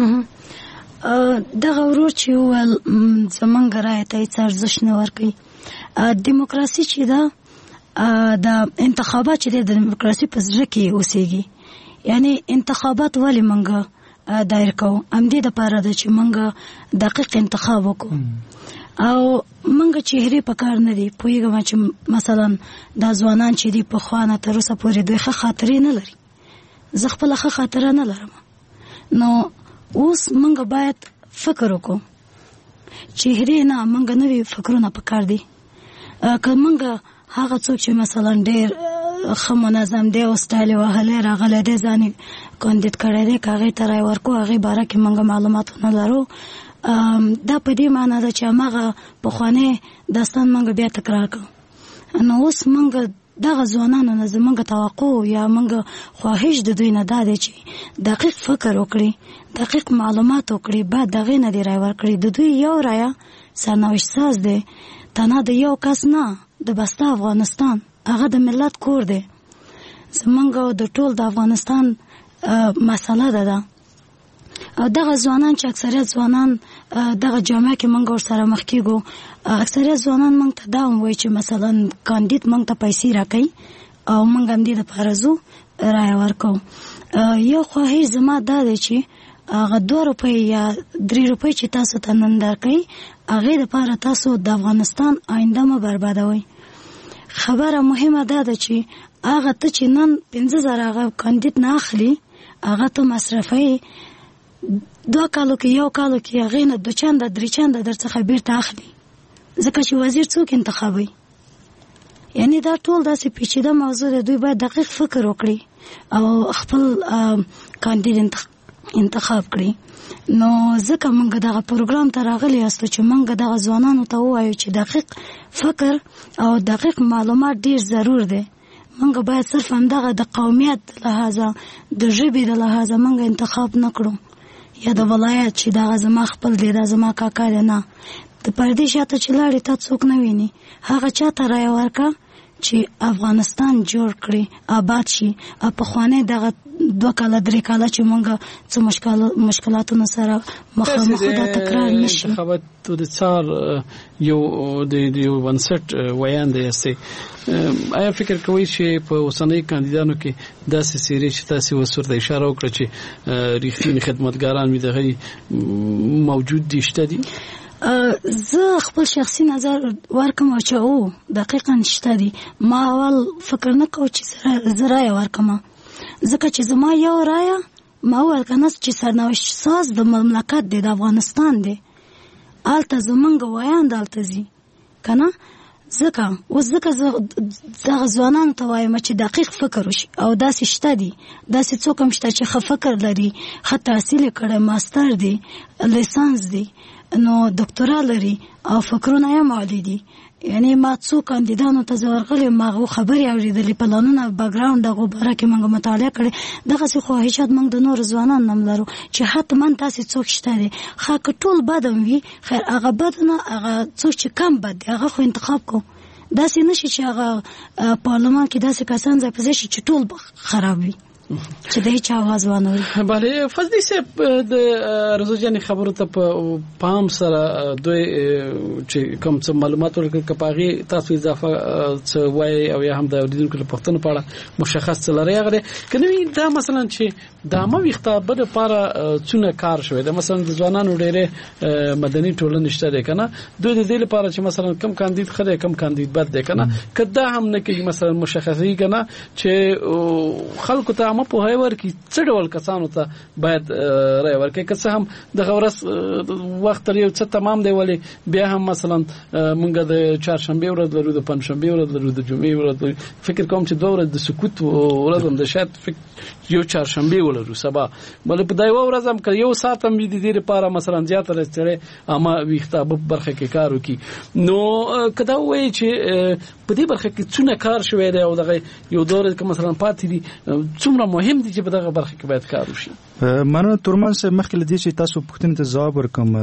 دغه ورور چې ول زمونږ رایې ته هیڅ ارزښت نه ورکوي. دیموکراسي چې ده د انتخابات چې د دیموکراسي په زړه کې اوسېږي. یعنی انتخابات ولې مونږ دایر کوو همدې دپاره ده چې مونږ دقیق انتخاب وکړو او مونږ چهرې په کار نه دي. پوهېږم چې مثلا دا ځوانان چې دي پخوا نه تر اوسه پورې دوی ښه خاطرې نه لري. زه خپله ښه خاطره نه لرم. نو اوس مونږ باید فکر وکړو. چهرې نه مونږ نوي فکرونه پکار دي. که مونږ هغه څوک چې مثلا ډېر ښه منظم دی او سټایل وهلی راغلی دی ځان یې کاندید کړی دی که هغې ته رایې ورکړو هغې باره کې مونږ معلومات نه لرو. دا په دې معنی ده چې هماغه پخوانی داستان مونږ بیا تکرار کړو. نو اوس مونږ دغه ځوانانو نه زمونږ توقع یا مونږ خواهش د دوی نه دا دی چې دقیق فکر وکړي دقیق معلومات وکړي بعد دغې نه دې رایې ورکړي. د دوی یو رایه سرنوشت ساز دی تنها د یو کس نه د بسته افغانستان هغه د ملت کور دی. زمونږ د ټول د افغانستان مسله ده او دغه ځوانان چې اکثریت ځوانان دغه جامعه کې مونږ ورسره مخ کېږو اکثریت ځوانان مونږ ته دا وایي چې مثلا کاندید مونږ ته پیسې راکوي او مونږ همدې دپاره ځو رایه ورکوو. یو خواهش زما دا دی چې هغه 2 روپۍ یا 3 روپۍ چې تاسو ته نن درکوي هغې دپاره تاسو د افغانستان آینده مه بربادوئ. خبره مهمه دا ده چې هغه ته چې نن 50,000 هغه کاندید نه اخلي هغه ته مصرفوي 2 کالو کې 1 کالو کې هغې نه 2 چنده 3 چنده در څخه بیرته اخلي ځکه چې وزیر څوک انتخابوي. یعنی دا ټول داسې پیچیده موضوع دی. دوی باید دقیق فکر وکړي او خپل کاندید انتخاب کړي. نو ځکه مونږ دغه پروګرام ته راغلی یاستو چې مونږ دغه ځوانانو ته ووایو چې دقیق فکر او دقیق معلومات ډیر ضرور دی. مونږ باید صرف همدغه د قومیت لحاظه د ژبې د لحاظه مونږ انتخاب نه کړو یا د ولایت چې دغه زما خپل دی دا زما کاکا دی. نه د پردې شاته چې لاړې تا څوک نه ویني هغه چاته رایه ورکړه چې افغانستان جوړ کړي آباد شي په خوانه دغه 2 کاله 3 کاله چې مونږ څه مشکلاتونو سره مخامخ د تکرار نشي. انتخابات د څار یو د ونسټ ویان دی چې آیا فکر کوي چې په اوسنۍ کاندیدانو کې داسې سیری چې تاسو وسورته اشاره وکړه چې ریښتینی خدمتګاران می دغه موجود دي شته دي؟ زه خپل شخصي نظر ورکم چې دقیقاً شته دي. ما اول فکر نه کوم چې زراي ورکم، ځکه چې زما یو رایه ما ول کنه چې سرنوشت ساز د مملکت د افغانستان دی، آلته زمونږ ویان دالته زی کنه. ځکه زه ځوانانو ته وایم چې دقیق فکر وشي او داسې شته دي، داسې څوک هم شته چې ښه فکر لري، ښه تحصیل کړی، ماستر دی، لیسانس دی، نو ډاکټورا لري او فکرونه یې عالی دي. یعنی ما څو کاندیدانو ته ورغلي، ما خبرې اوریدلې، پلانونه بیکګراوند دغه باره کې موږ مطالعه کړې. دغه څه خواهشات موږ د نور ځوانانو نم لرو چې حتما تاسو څوک شته دي خا ټول بدم وي، خیر هغه بدنه هغه څوک چې کم بد دی هغه خو انتخاب کو. داسې نشي چې هغه پارلمان کې داسې کسان ځای په ځای شي چې ټول خراب وي چې د هیڅ आवाज ونه وي. بله فضلی صاحب د رضوجان خبرو ته په پام سره دوی چې کوم څه معلومات ورکړي کپاغي تاسو اضافه څه وای او یا هم د اوریدونکو په پښتنو په اړه مشخص څه لري غره کني دا مثلا چې د عامه ویختابه لپاره څونه کار شوی دا مثلا د ځوانانو ډېره مدني ټولنه شته ده کنه دوی د دې لپاره چې مثلا کم کاندید خره کم کاندید بد ده کنه کدا هم نه کې مثلا مشخصي کنه چې خلکو ته په هاي ورکی څه ډول کسانو ته باید رای ورکړي که څه هم د غورس وخت یو څه تمام دی ولی بیا هم مثلا مونږ د چهارشنبه ورځ لرو د پنځشنبه ورځ لرو د جمعې ورځ فکر کوم چې دوه ورځ د سکوت ورځ د شاید یو چهارشنبه ولرو سبا بل په دای ورځ هم که یو ساعت هم د دې لپاره مثلا زیات راځي اما ویختاب برخه کې کار وکي نو کدا وایي چې په دې برخه کې څونه کار شوی دی او دغه یو دور کې مثلا پاتې دي څومره مهم دي چې په دغه برخه کې باید کار وشي. مننه تورمان صاحب مخکې لدی چې تاسو پوښتنې ته ځواب ورکوم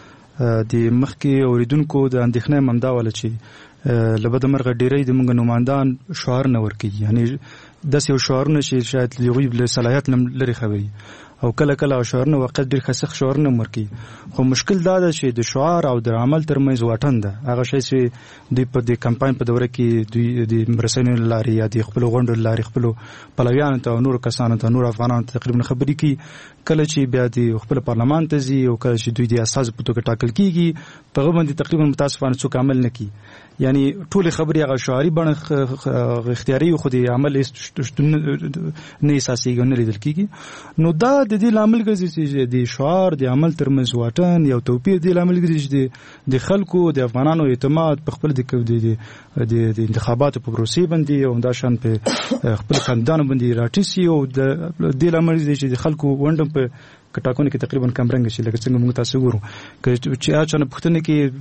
د مخکې اوریدونکو د اندېښنې مندا ول چې لبد مرغه ډیری د موږ نمائندان شعار نه ورکي یعنی داسې یو شعارونه چې شاید لغوي له صلاحیت لري خبري او کله کله شعارونه وقت ډیر خسخ شعارونه مرکي خو مشکل دا ده چې د شعار او د عمل ترمنځ واټن ده هغه شی چې د کمپاین په دوره کې دوی د مرسنو لاري یا د خپل غونډو لاري خپل پلویان ته نور کسانو ته نور افغانانو ته تقریبا خبري کی کله چې بیا د خپل پارلمان ته ځي او کله چې دوی د اساس په توګه ټاکل کیږي په غو باندې تقریبا متاسفانه څوک عمل نه کوي یعنی ټول خبري هغه شعاري بڼه اختیاري خو د عمل نه اساسي نه لیدل کیږي نو دا د دې لامل ګرځي چې د شعار د عمل ترمنځ واټن یو توپیر دی لامل ګرځي چې د خلکو د افغانانو اعتماد په خپل د انتخاباتو په پروسې باندې او دا شان په خپل کاندیدانو باندې راټیسي او د دې لامل ګرځي چې د خلکو وندم په کټاکونه کې تقریبا کمرنګ شي لکه څنګه موږ تاسو ګورو چې اچانه پښتنه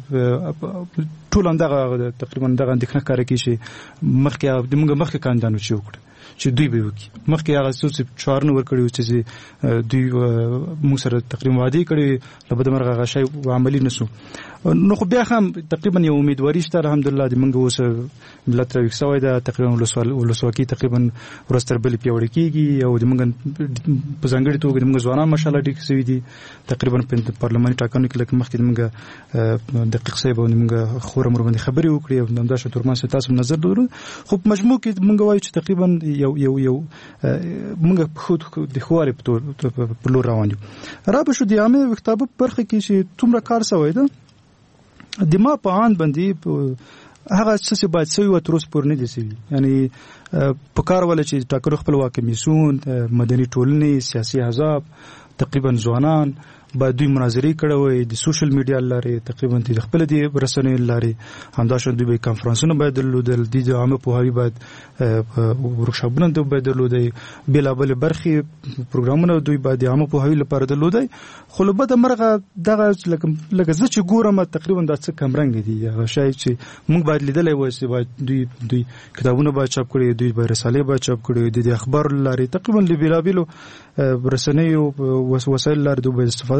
کې ټول اندغه تقریبا دغه اندېښنه کار کوي چې مخکې د موږ مخکې کاندیدانو چې وکړي چې دوی به وکړي مخکې هغه څه چارنه ورکړي چې دوی موږ سره تقریبا وعده کړي لبد مرغه غشي عملی نسو نو خو بیا هم تقریبا یو امیدواري شته الحمدلله د موږ اوس ملت راوښ سوی دا تقریبا ولسواکي تقریبا ورستر بل پیوړ کیږي او د موږ په ځانګړي توګه د موږ ځوانان ماشاءالله ډېر سوي دي تقریبا په پارلماني ټاکنو کې لکه مخکې د موږ دقیق صاحب او موږ خور امر باندې خبري وکړي او د همداشت تورمان سره تاسو نظر درلود خو په مجموع کې موږ وایو چې تقریبا یو موږ خود د خواري په لور روان یو را به شو د عامه وختابه برخه کې چې څومره کار سوی ده د ما په ان باندې هغه څه باید سوی و تر اوسه پورې نه دي سوي یعنی په کار ول چې ټاکر خپلواک کمیسیون مدني ټولنې سیاسي احزاب تقریبا ځوانان باید دوی مناظرې کړې وي د سوشل میډیا لارې تقریبا د خپل د رسنیو لارې همداشان دوی کانفرنسونه باید درلودل د عامه پوهاوی باید ورکشاپونه دوی باید درلودي بلابل برخي پروګرامونه دوی باید د عامه پوهاوی لپاره درلودي خو له بده مرغه دغه لکه زه چې ګورم تقریبا د څه کمرنګ دي هغه شای چې موږ باید لیدلای وای چې باید دوی کتابونه باید چاپ کړي دوی باید رسالې باید چاپ کړي د اخبار لارې تقریبا بلابل رسنیو وسایل لارې دوی باید استفاده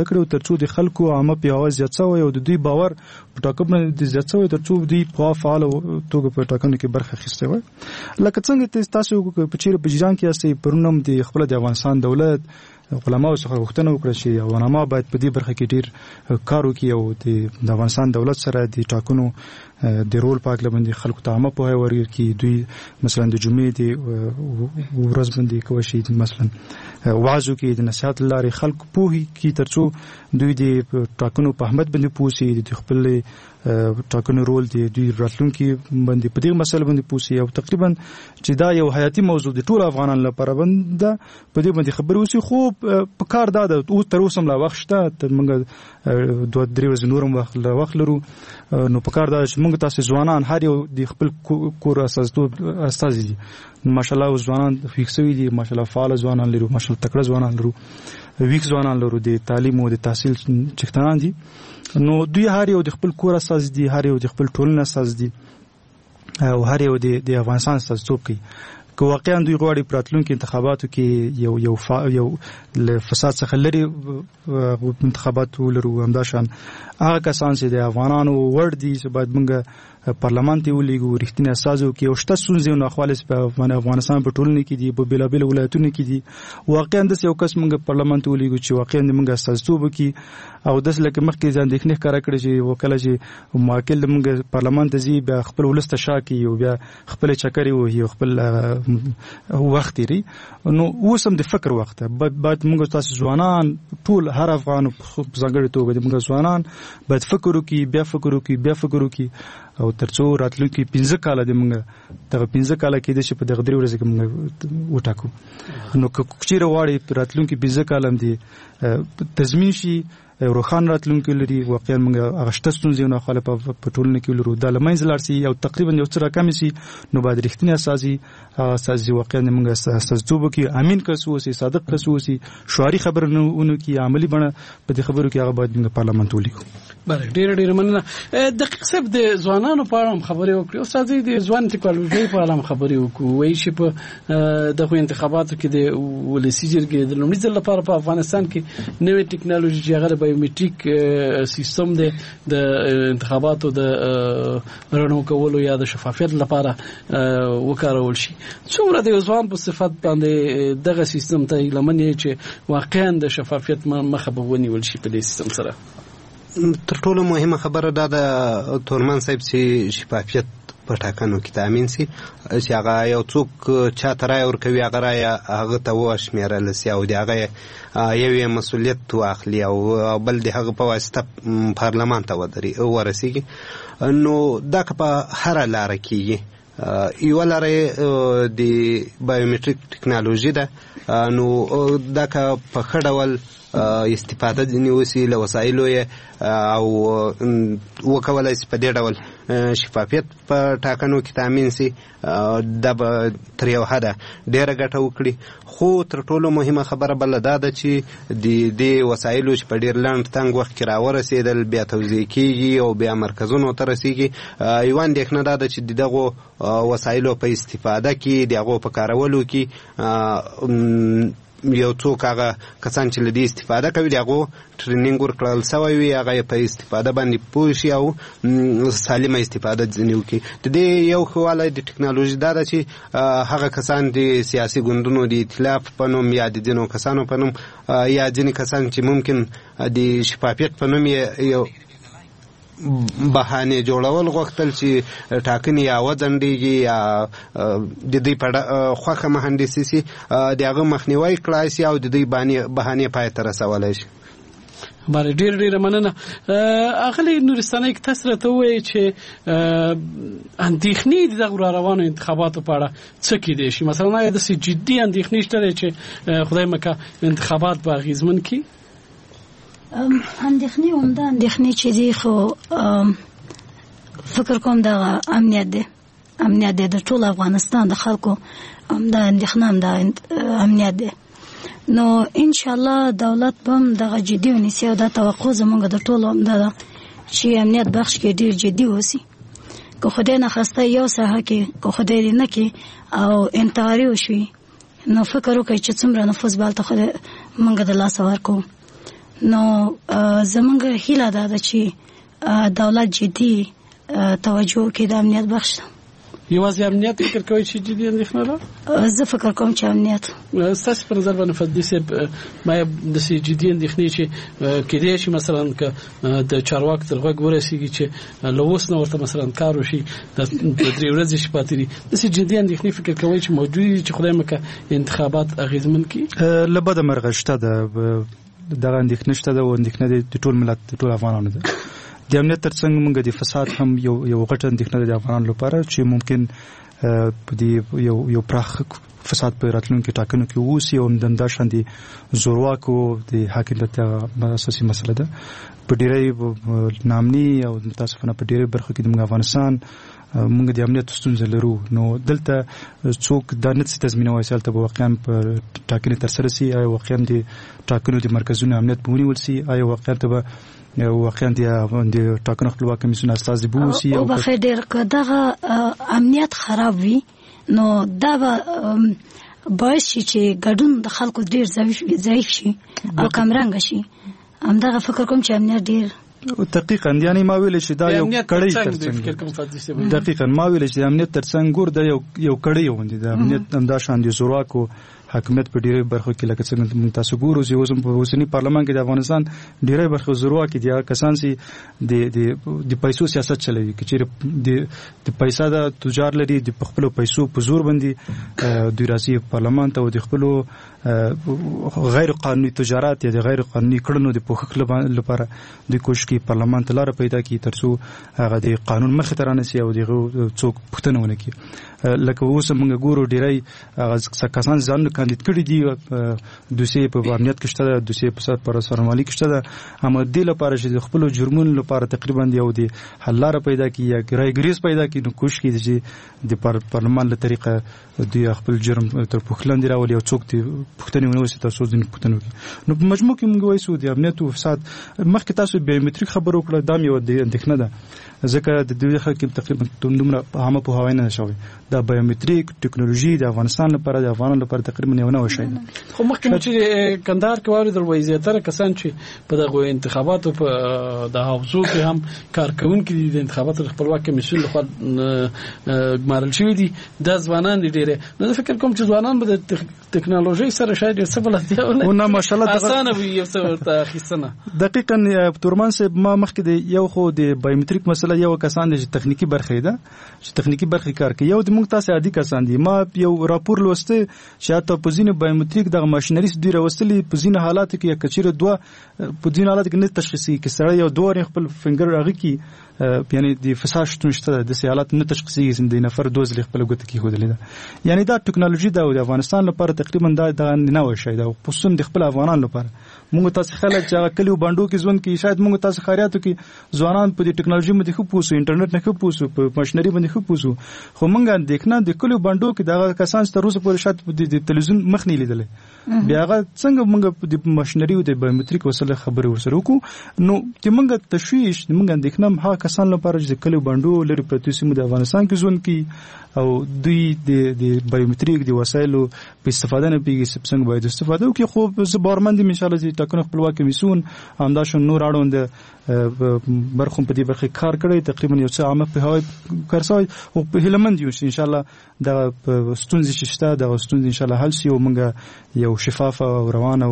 کړو ترڅو د خلکو عامه پیاوړ زیات شوی او د دوی باور په ټاکنو د زیات شوی ترڅو دوی په فعال توګه په ټاکنو کې برخه اخیسته وي. لکه څنګه تاسو په چیرې په جیران کې اسې پرونم د خپل د افغانستان دولت علماء څخه غوښتنه وکړه چې علماء باید په دې برخه کې ډیر کار وکړي او د افغانستان دولت سره د ټاکنو د رول په اړه باندې خلکو ته عامه پوهه ورکړي. دوی مثلا د جمعې د ورځ باندې کوي چې مثلا وعظو کې د نصيحت لارې خلکو پوهي کې ترڅو دوی د ټاکنو په اهمیت باندې پوسي د خپل ټاکنو رول دی دوی راتلونکي باندې په دې مسله باندې پوسي او تقریبا چې دا یو حیاتي موضوع د ټول افغانانو لپاره باندې په دې باندې خبرې وسی خو په کار دا او تر اوسه لا وخت شته موږ 2-3 ورځې نورم وخت لرو نو په کار دا چې موږ تاسو ځوانان هر یو د خپل کور اساس دي ماشاءالله ځوانان فکسوي دي ماشاءالله فعال ځوانان لرو ماشاءالله تکړه ځوانان لرو ویک ځوانان لرو د تعلیم او د تحصیل چختان دي نو دوی هر یو د خپل کور اساس دي هر یو د خپل ټولنې اساس دي او هر یو د افغانستان اساس څوک کوي که واقعا دوی غواړي پراتلونکو انتخاباتو کې یو فساد څخه لري انتخابات ولرو همداشان هغه کسان چې د افغانانو ور دي چې باید موږ پارلمان ته ولېږو رښتینی اساسو کې او شته ستونزې نه خالص په افغانستان په ټولنه کې دي په بیلابل ولایتونو کې دي واقعا د یو کس موږ پارلمان ته ولېږو چې واقعا موږ اساسو وکړي او د لکه مخکې ځان د ښه کار کړی چې وکاله چې ماکل موږ پارلمان ته زی بیا خپل ولست شاکي او بیا خپل چکرې او خپل وخت لري نو اوسم د فکر وخت باید موږ تاسو ځوانان ټول هر افغان په ځانګړي توګه موږ ځوانان باید فکر وکړي بیا فکر وکړي او ترڅو راتلونکي 15 کال د موږ دغه 15 کال کې د شپ دغه 3 ورځې کې موږ وټاکو نو کچېره واړي راتلونکي 15 کال هم دي تضمین شي روخان راتلونکي لري واقعا موږ اغشته ستونزې نه خاله په ټولنه کې لرو د لمنځ لارسي او تقریبا یو څه راکم سي نو باید رښتینی اساسي واقعا موږ اساس جوړ کې امین کسو سي صادق کسو سي شعاري خبرونه کې عملی بڼه په دې خبرو کې هغه باید موږ پارلمان ته ولیکو. بله ډېر مننه دقیق صاحب د ځوانانو په اړه خبرې وکړو استاد د ځوان ټیکنالوژي په اړه خبرې وکړو وایي چې په دغه انتخاباتو کې د ولسی جرګې د لومړي ځل لپاره په افغانستان کې نوې ټیکنالوژي چې هغه بایومټریک سیستم د انتخاباتو د رڼو کولو یا د شفافیت لپاره وکارول شي څومره د ځوان په صفت باندې دغه سیستم ته لمنې چې واقعا د شفافیت مخه به ونیول شي په دې سیستم سره تر ټولو مهمه خبره دا د تورمن صاحب چې شفافیت په ټاکنو کې تامین سي چې هغه یو څوک چا ترای ورکوي هغه ته وشمیرل سي او هغه یو مسؤلیت واخلي او بل د هغه په واسطه پارلمان ته ورسیږي نو دا په هر لار کې یو لاره د بایومټریک ټیکنالوژي ده نو دا که په خړول استفاده ځنی وسی له وسایلو او وکولای سي په دې ډول شفافیت په ټاکنو کې تامین سي د تر یو حده ډیره ګټه وکړي خو تر ټولو مهمه خبره بل دا ده چې د دې وسایلو چې په ډیر لاند تنګ وخت کې راورسېدل بیا توزیع کیږي او بیا مرکزونو ته رسیږي یو اندېښنه ده چې دغه وسایلو په استفاده کې دغه په کارولو کې یو څوک هغه کسان چې لدی استفاده کوي دغه ټریننګ ورکړل سوی وي هغه په استفاده باندې پوه شي او سالمه استفاده ځنیو کی د دې یو خواله د ټیکنالوژي دا چې هغه کسان د سیاسي ګوندونو د ائتلاف په نوم یا د دینو کسانو په نوم یا ځینې کسان چې ممکن د شفافیت په نوم یو بهانه جوړول غوښتل چې ټاکنې یا وځنډېږي یا د دې په خوخه مهندسي سي دغه مخنیوي کړای سي او د دې بهانه پای ته رسولای شي. بله ډېر مننه اغلی نورستاني کې تاسو ته وایي چې اندېښنې د روانو انتخاباتو په اړه څه کېدای شي مثلا د جدي اندېښنې شته چې خدای مکه انتخابات به اغیزمن کړي اندېښنې عمده اندېښنې چې دي خو فکر کوم دا امنیت دی د ټول افغانستان د خلکو عمده اندېښنه د امنیت دی نو ان شاء الله دولت بم دغه جدي ونیسي او دا توقع زموږ د ټولو عمده ده چې امنیت بخش کې ډیر جدي وسی که خدای نه خواسته یو ساحه کې که خدای دې نه کې او انتحاري وشي نو فکر وکړئ چې څومره نفوس بالته خدای موږ د لاس ورکو نو زمونږ هیله ده چې دولت جدي توجه کوي د امنیت بخش یوازې امنیت فکر کوي چې جدي اندېښنه ده. زه فکر کوم چې امنیت ستاسو پر نظر باندې فضلي صاحب ما د سي جدي اندېښنې چې کېدای شي مثلا ک د چارواکو تر غوږ ورسیږي چې لوس نو ورته مثلا کار وشي د 3 ورځې شپه تیری د سي جدي اندېښنې فکر کوي چې موجود دي چې خدای مکه انتخابات اغیزمن کړي. لبد مرغه شته دغه اندېښنه شته د اندېښنه د ټول ملت د ټول افغانانو ده. د امنیت ترڅنګ موږ د فساد هم یو غټه اندېښنه د افغانانو لپاره چې ممکن په دې یو پراخ فساد په راتلونکو ټاکنو کې ووسي او د شاندي زورواکو د حاکمیت اساسي مسله ده. په ډیری نامني او متاسفانه په ډیری برخو کې د افغانستان موږ د امنیت ستونزې لرو. نو دلته څوک د امنیت تضمینوي چې تل واقعا په ټاکنې تر سره سي او واقعا د ټاکنو د مرکزونو امنیت بونی ولسي او واقعا ته واقعا د ټاکنو خپلواک کمیسیون اساس دی بوسي او په خیر دغه امنیت خراب وي نو دا باعث شي چې ګډون د خلکو ډیر ضعیف شي او کمرنګ شي. همدغه فکر کوم چې امنیت ډیر دقیقاً یعنی ما ویل چې دا یو کړی ترڅنګ دقیقاً ما ویل چې امنیت ترڅنګ ګور دا یو کړی وندي د امنیت همدا شان دي زورواکو حکومت په ډیری برخو کې لکه څنګه موږ تاسو ګورو چې اوس په اوسنی پارلمان کې د افغانستان ډیری برخو زورواکي دي کسان سي د پیسو سیاست چلوي چې د پیسې د تجار لري د خپل پیسو په زور باندې د ریاضي پارلمان ته د خپل غیر قانوني تجارت یا د غیر قانوني کړنو د پوښښ لپاره د کوشش کې پارلمان ته لار پیدا کی ترڅو هغه د قانون مخ ته رانسي او دغه څوک پښتنه ونه کی. لکه اوس موږ ګورو ډیری کسان ځان کاندید کړي دي دوسیه په امنیت کې شته دوسیه په سرمالي کې شته هم د لپاره چې خپل جرمونو لپاره تقریبا یو د حل لار پیدا کی یا ګریس پیدا کی نو کوشش کوي چې د پارلمان له طریقه د خپل جرم تر پوښلند راولي او څوک د پښتنې ونوسي تاسو ځین پښتنو نو په مجموع کې موږ وایو د امنیت او فساد مخکې تاسو بایومټریک خبرو کړل دا یو د اندېښنه ده ځکه د دوی خلک تقریبا دومره عامه په هوای نه شوی دا بایومټریک ټکنالوژي د افغانستان لپاره د افغانانو لپاره تقریبا یو نه وشي. خو مخکې چې کندهار کې وارد وایي تر کسان چې په دغه انتخاباتو په د حوزو کې هم کارکونکي دي د انتخاباتو خپلواک کمیسیون لخوا ګمارل شوی دي د ځوانان دي ډیره نو فکر کوم چې ځوانان به د ټکنالوژي سره شاید څه بلدتیا ولري او نه ماشاءالله اسانه وي یو څه ورته خصنه. دقیقاً تورمان صاحب ما مخکې د یو خو د بایومټریک مسله یو کسان دي چې تخنیکی برخه ده چې تخنیکی برخه کار کوي یو د موږ تاسو عادي کسان دي ما یو راپور لوسته چې حتی په ځینې بایومټریک د ماشینری دوی راوستلي په ځینې حالاتو کې کچیره دوه په ځینې حالاتو کې نه تشخیصي کې سره یو دوه خپل فنګر راغی کی یعنی د فساد شته د سیالات نه تشخیصي د نفر دوز خپل ګوت کې هودلې ده یعنی دا ټکنالوژي د افغانستان لپاره تقریبا دا نه وشي دا پوسون د خپل افغانان لپاره موږ تاسو خلک چې کلیو باندې کې ځون کې شاید موږ تاسو خاریاتو کې ځوانان په دې ټکنالوژي باندې خو پوسو انټرنیټ نه خو پوسو په ماشینری باندې خو پوسو خو موږ دیکنه د کلیو باندې کې دا کسان ستر روسه پورې شاید د تلویزیون مخ نه لیدلې بیا هغه څنګه موږ د ماشینری او د بایومټریک وسله خبرې ورسره وکړو نو چې موږ تشویش موږ دیکنه ها کسان لپاره چې کلیو باندې لري پروتې سیمه د افغانستان کې ځون کې او دوی د بایومټریک د وسایلو په استفاده نه پیږي څنګه باید استفاده وکړي خو زه بارمند ان شاء الله چې ټاکنو خپلواک کمیسیون همدا شون نور اړوند برخو په دې برخه کار کړی تقریبا یو څه عامه په هوای کارسای او په هلمند یو ان شاء الله د ستونزې چې شته د ستونزې ان شاء الله حل شي او موږ یو شفاف او روان او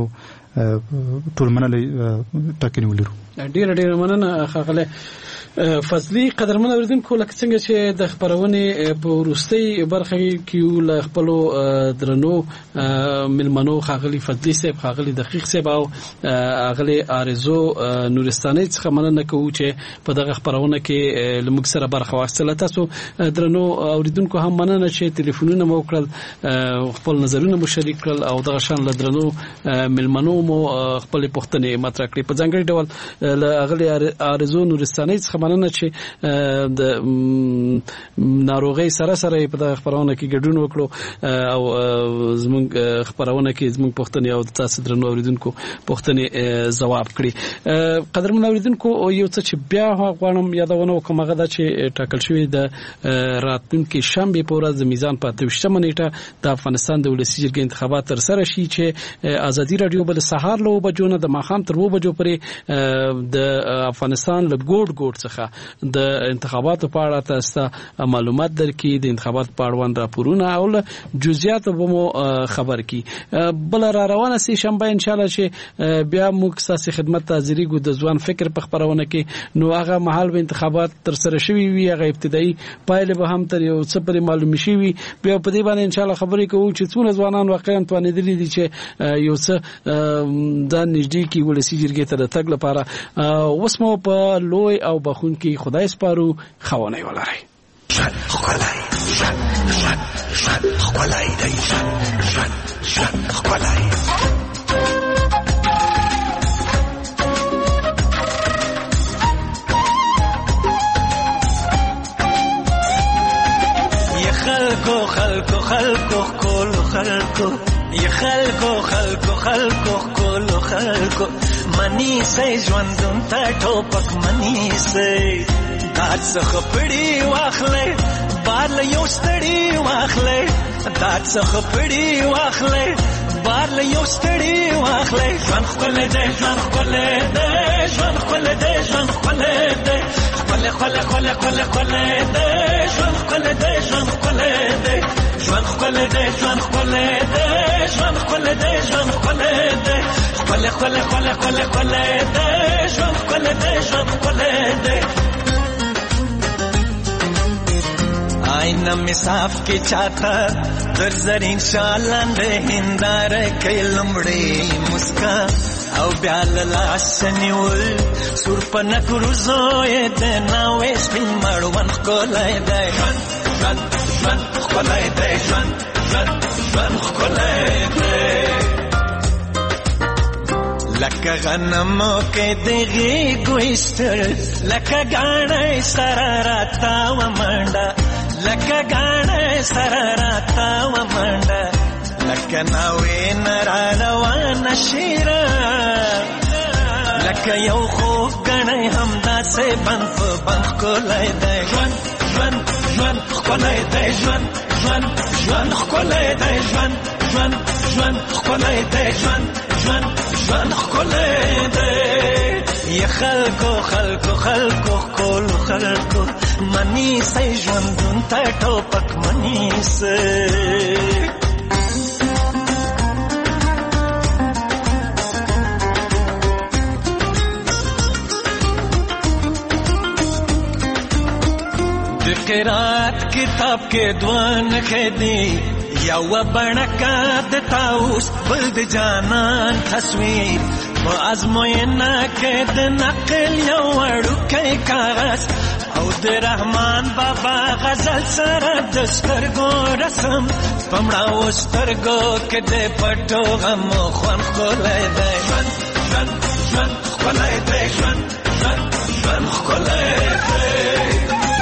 ټول منلي ټاکنې ولرو. ډیر مننه خغله فضلی قدرمن اوریدونکو لکه څنګه چې د خبرونه په ورستۍ برخه کې له خپل درنو ملمنو خغلی فضلی صاحب خغلی دقیق صاحب او خغلی ارزو نورستاني څخه مننه کوو چې په دغه خبرونه کې لمږ سره برخه واخیستل. تاسو درنو اوریدونکو هم مننه چې ټلیفونونه مو کړل خپل نظرونه مو شریک کړل او دغه شان له درنو ملمنو مو خپل پوښتنې مطرح کړې په ځانګړي ډول خغلی ارزو نورستاني څخه مننه چې د ناروغي سره په دغه خبرونه کې ګډون وکړو او زموږ خبرونه کې زموږ پوښتنې او تاسو درنو اوریدونکو پوښتنې ځواب کړي. قدرمن اوریدونکو یو څه چې بیا غواړم یادونه وکم هغه دا چې ټاکل شوی د راتلونکي شنبه په ورځ د میزان په 28 نیټه د افغانستان د ولسي جرګې انتخابات تر سره شي چې ازادي رادیو بل سهار له بجو نه د ماخام تر 2 بجو پورې د افغانستان له ګوټ څخه د انتخاباتو په اړه تاسو معلومات درکې د انتخابات په اړوند راپورونه او جزئیات به مو خبر کی بل را روانه سي شنبه ان شاء الله چې بیا موږ ساسي خدمت حاضرې ګو د ځوان فکر په خبرونه کې نو هغه محل به انتخابات تر سره شوي وي هغه ابتدایي پایله به هم تر یو څه پرې معلوم شي وي بیا په دې باندې ان شاء الله خبرې کوو چې څونه ځوانان واقعا توانېدلي دي چې یو څه د نږدې کې ولسی جرګې ته د تګ لپاره اوس مو په لوی او بخون کې خدای سپارو خوانه ولري خلای خلای دی خلای خلکو کولو خلکو ی خلکو کولو خلکو منی سي ژوندون ته ټوپک منی سي دات څخه پړی واخلې بار یو ستړی واخلې دات څخه پړی واخلې بار یو ستړی واخلې ژوند خپل دې ژوند خپل دې ژوند خپل دې ژوند خپل دې خپل خپل خپل خپل خپل دې ژوند خپل دې ژوند خپل دې ژوند خپل دې ژوند خپل دې ژوند خپل دې ژوند خپل دې خپل خپل خپل خپل خپل دې ژوند خپل دې ژوند خپل دې آئینه می صاف کی چاہتا در زرین شالان دے ہندار کئی لمڑی مسکا او بیال لاشنیول سور پنک روزوی دے ناویش پین مارو من خکولای دے جوان خکولای دے جوان خکولای دے لکه غنمو کې دغه ګوښتل لکه غاڼه سره راتا و منډه لکه غاڼه سره راتا و منډه لکه ناوې نراروانه شیره لکه یو خوب غنی همدا سه بند کولای دی ژوند کولای دی ژوند کولای دی ژوند کولای دی ژوند کولای دی ی خلکو کولو خلکو منی سي ژوندون ته ټوپک منی سي قرات کتاب کې دوان کې دی یو بڼکا د تاوس بل د جانان تصویر په ازموینه کې د نقل یو وړوکی کاغذ او د رحمان بابا غزل سره د سترګو رسم پمړاو سترګو کې د پټو غم خوان کولای دی ژوند کولای دی ژوند کولای دی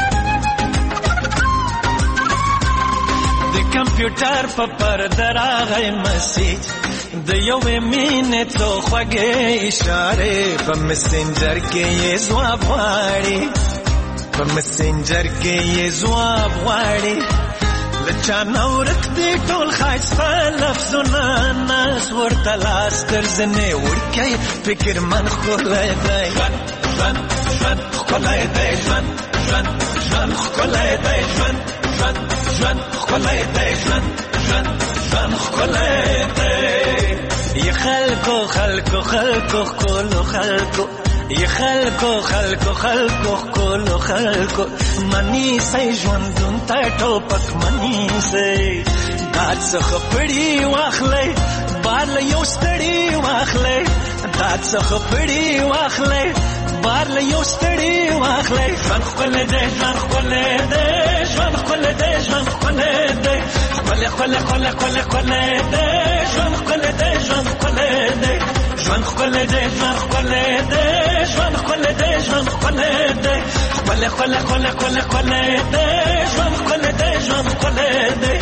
کمپیوټر په پرده راغی مسیج د یوې مینې څو خوږې اشارې په مسنجر کې یې ځواب غواړي په مسنجر کې یې ځواب غواړي له چا نه ورک دي ټول ښایسته لفظونه ناز ورته لاس تر زنې وړکی فکر من ښکلی دی ژوند ښکلی دی ژوند ښکلی دی ژوند خلای دی ژوند خلای دی ی خلکو کولو خلکو ی خلکو کولو خلکو منی سي ژوندون ته ټوپک منی سي دات څخه پړی واخلې بار یو ستړی واخلې دات څخه پړی واخلې بار یو ستړی واخلې ژوند خپل دی ژوند خپل دی ژوند خپل دی ژوند خپل دی خپل خپل دی ژوند خپل دی ژوند خپل دی ژوند خپل دی ژوند خپل دی ژوند خپل دی ژوند خپل دی خپل خپل دی ژوند خپل دی ژوند خپل دی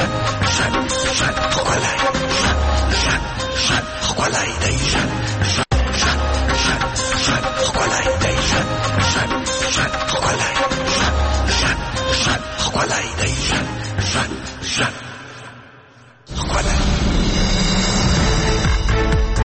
خپل دی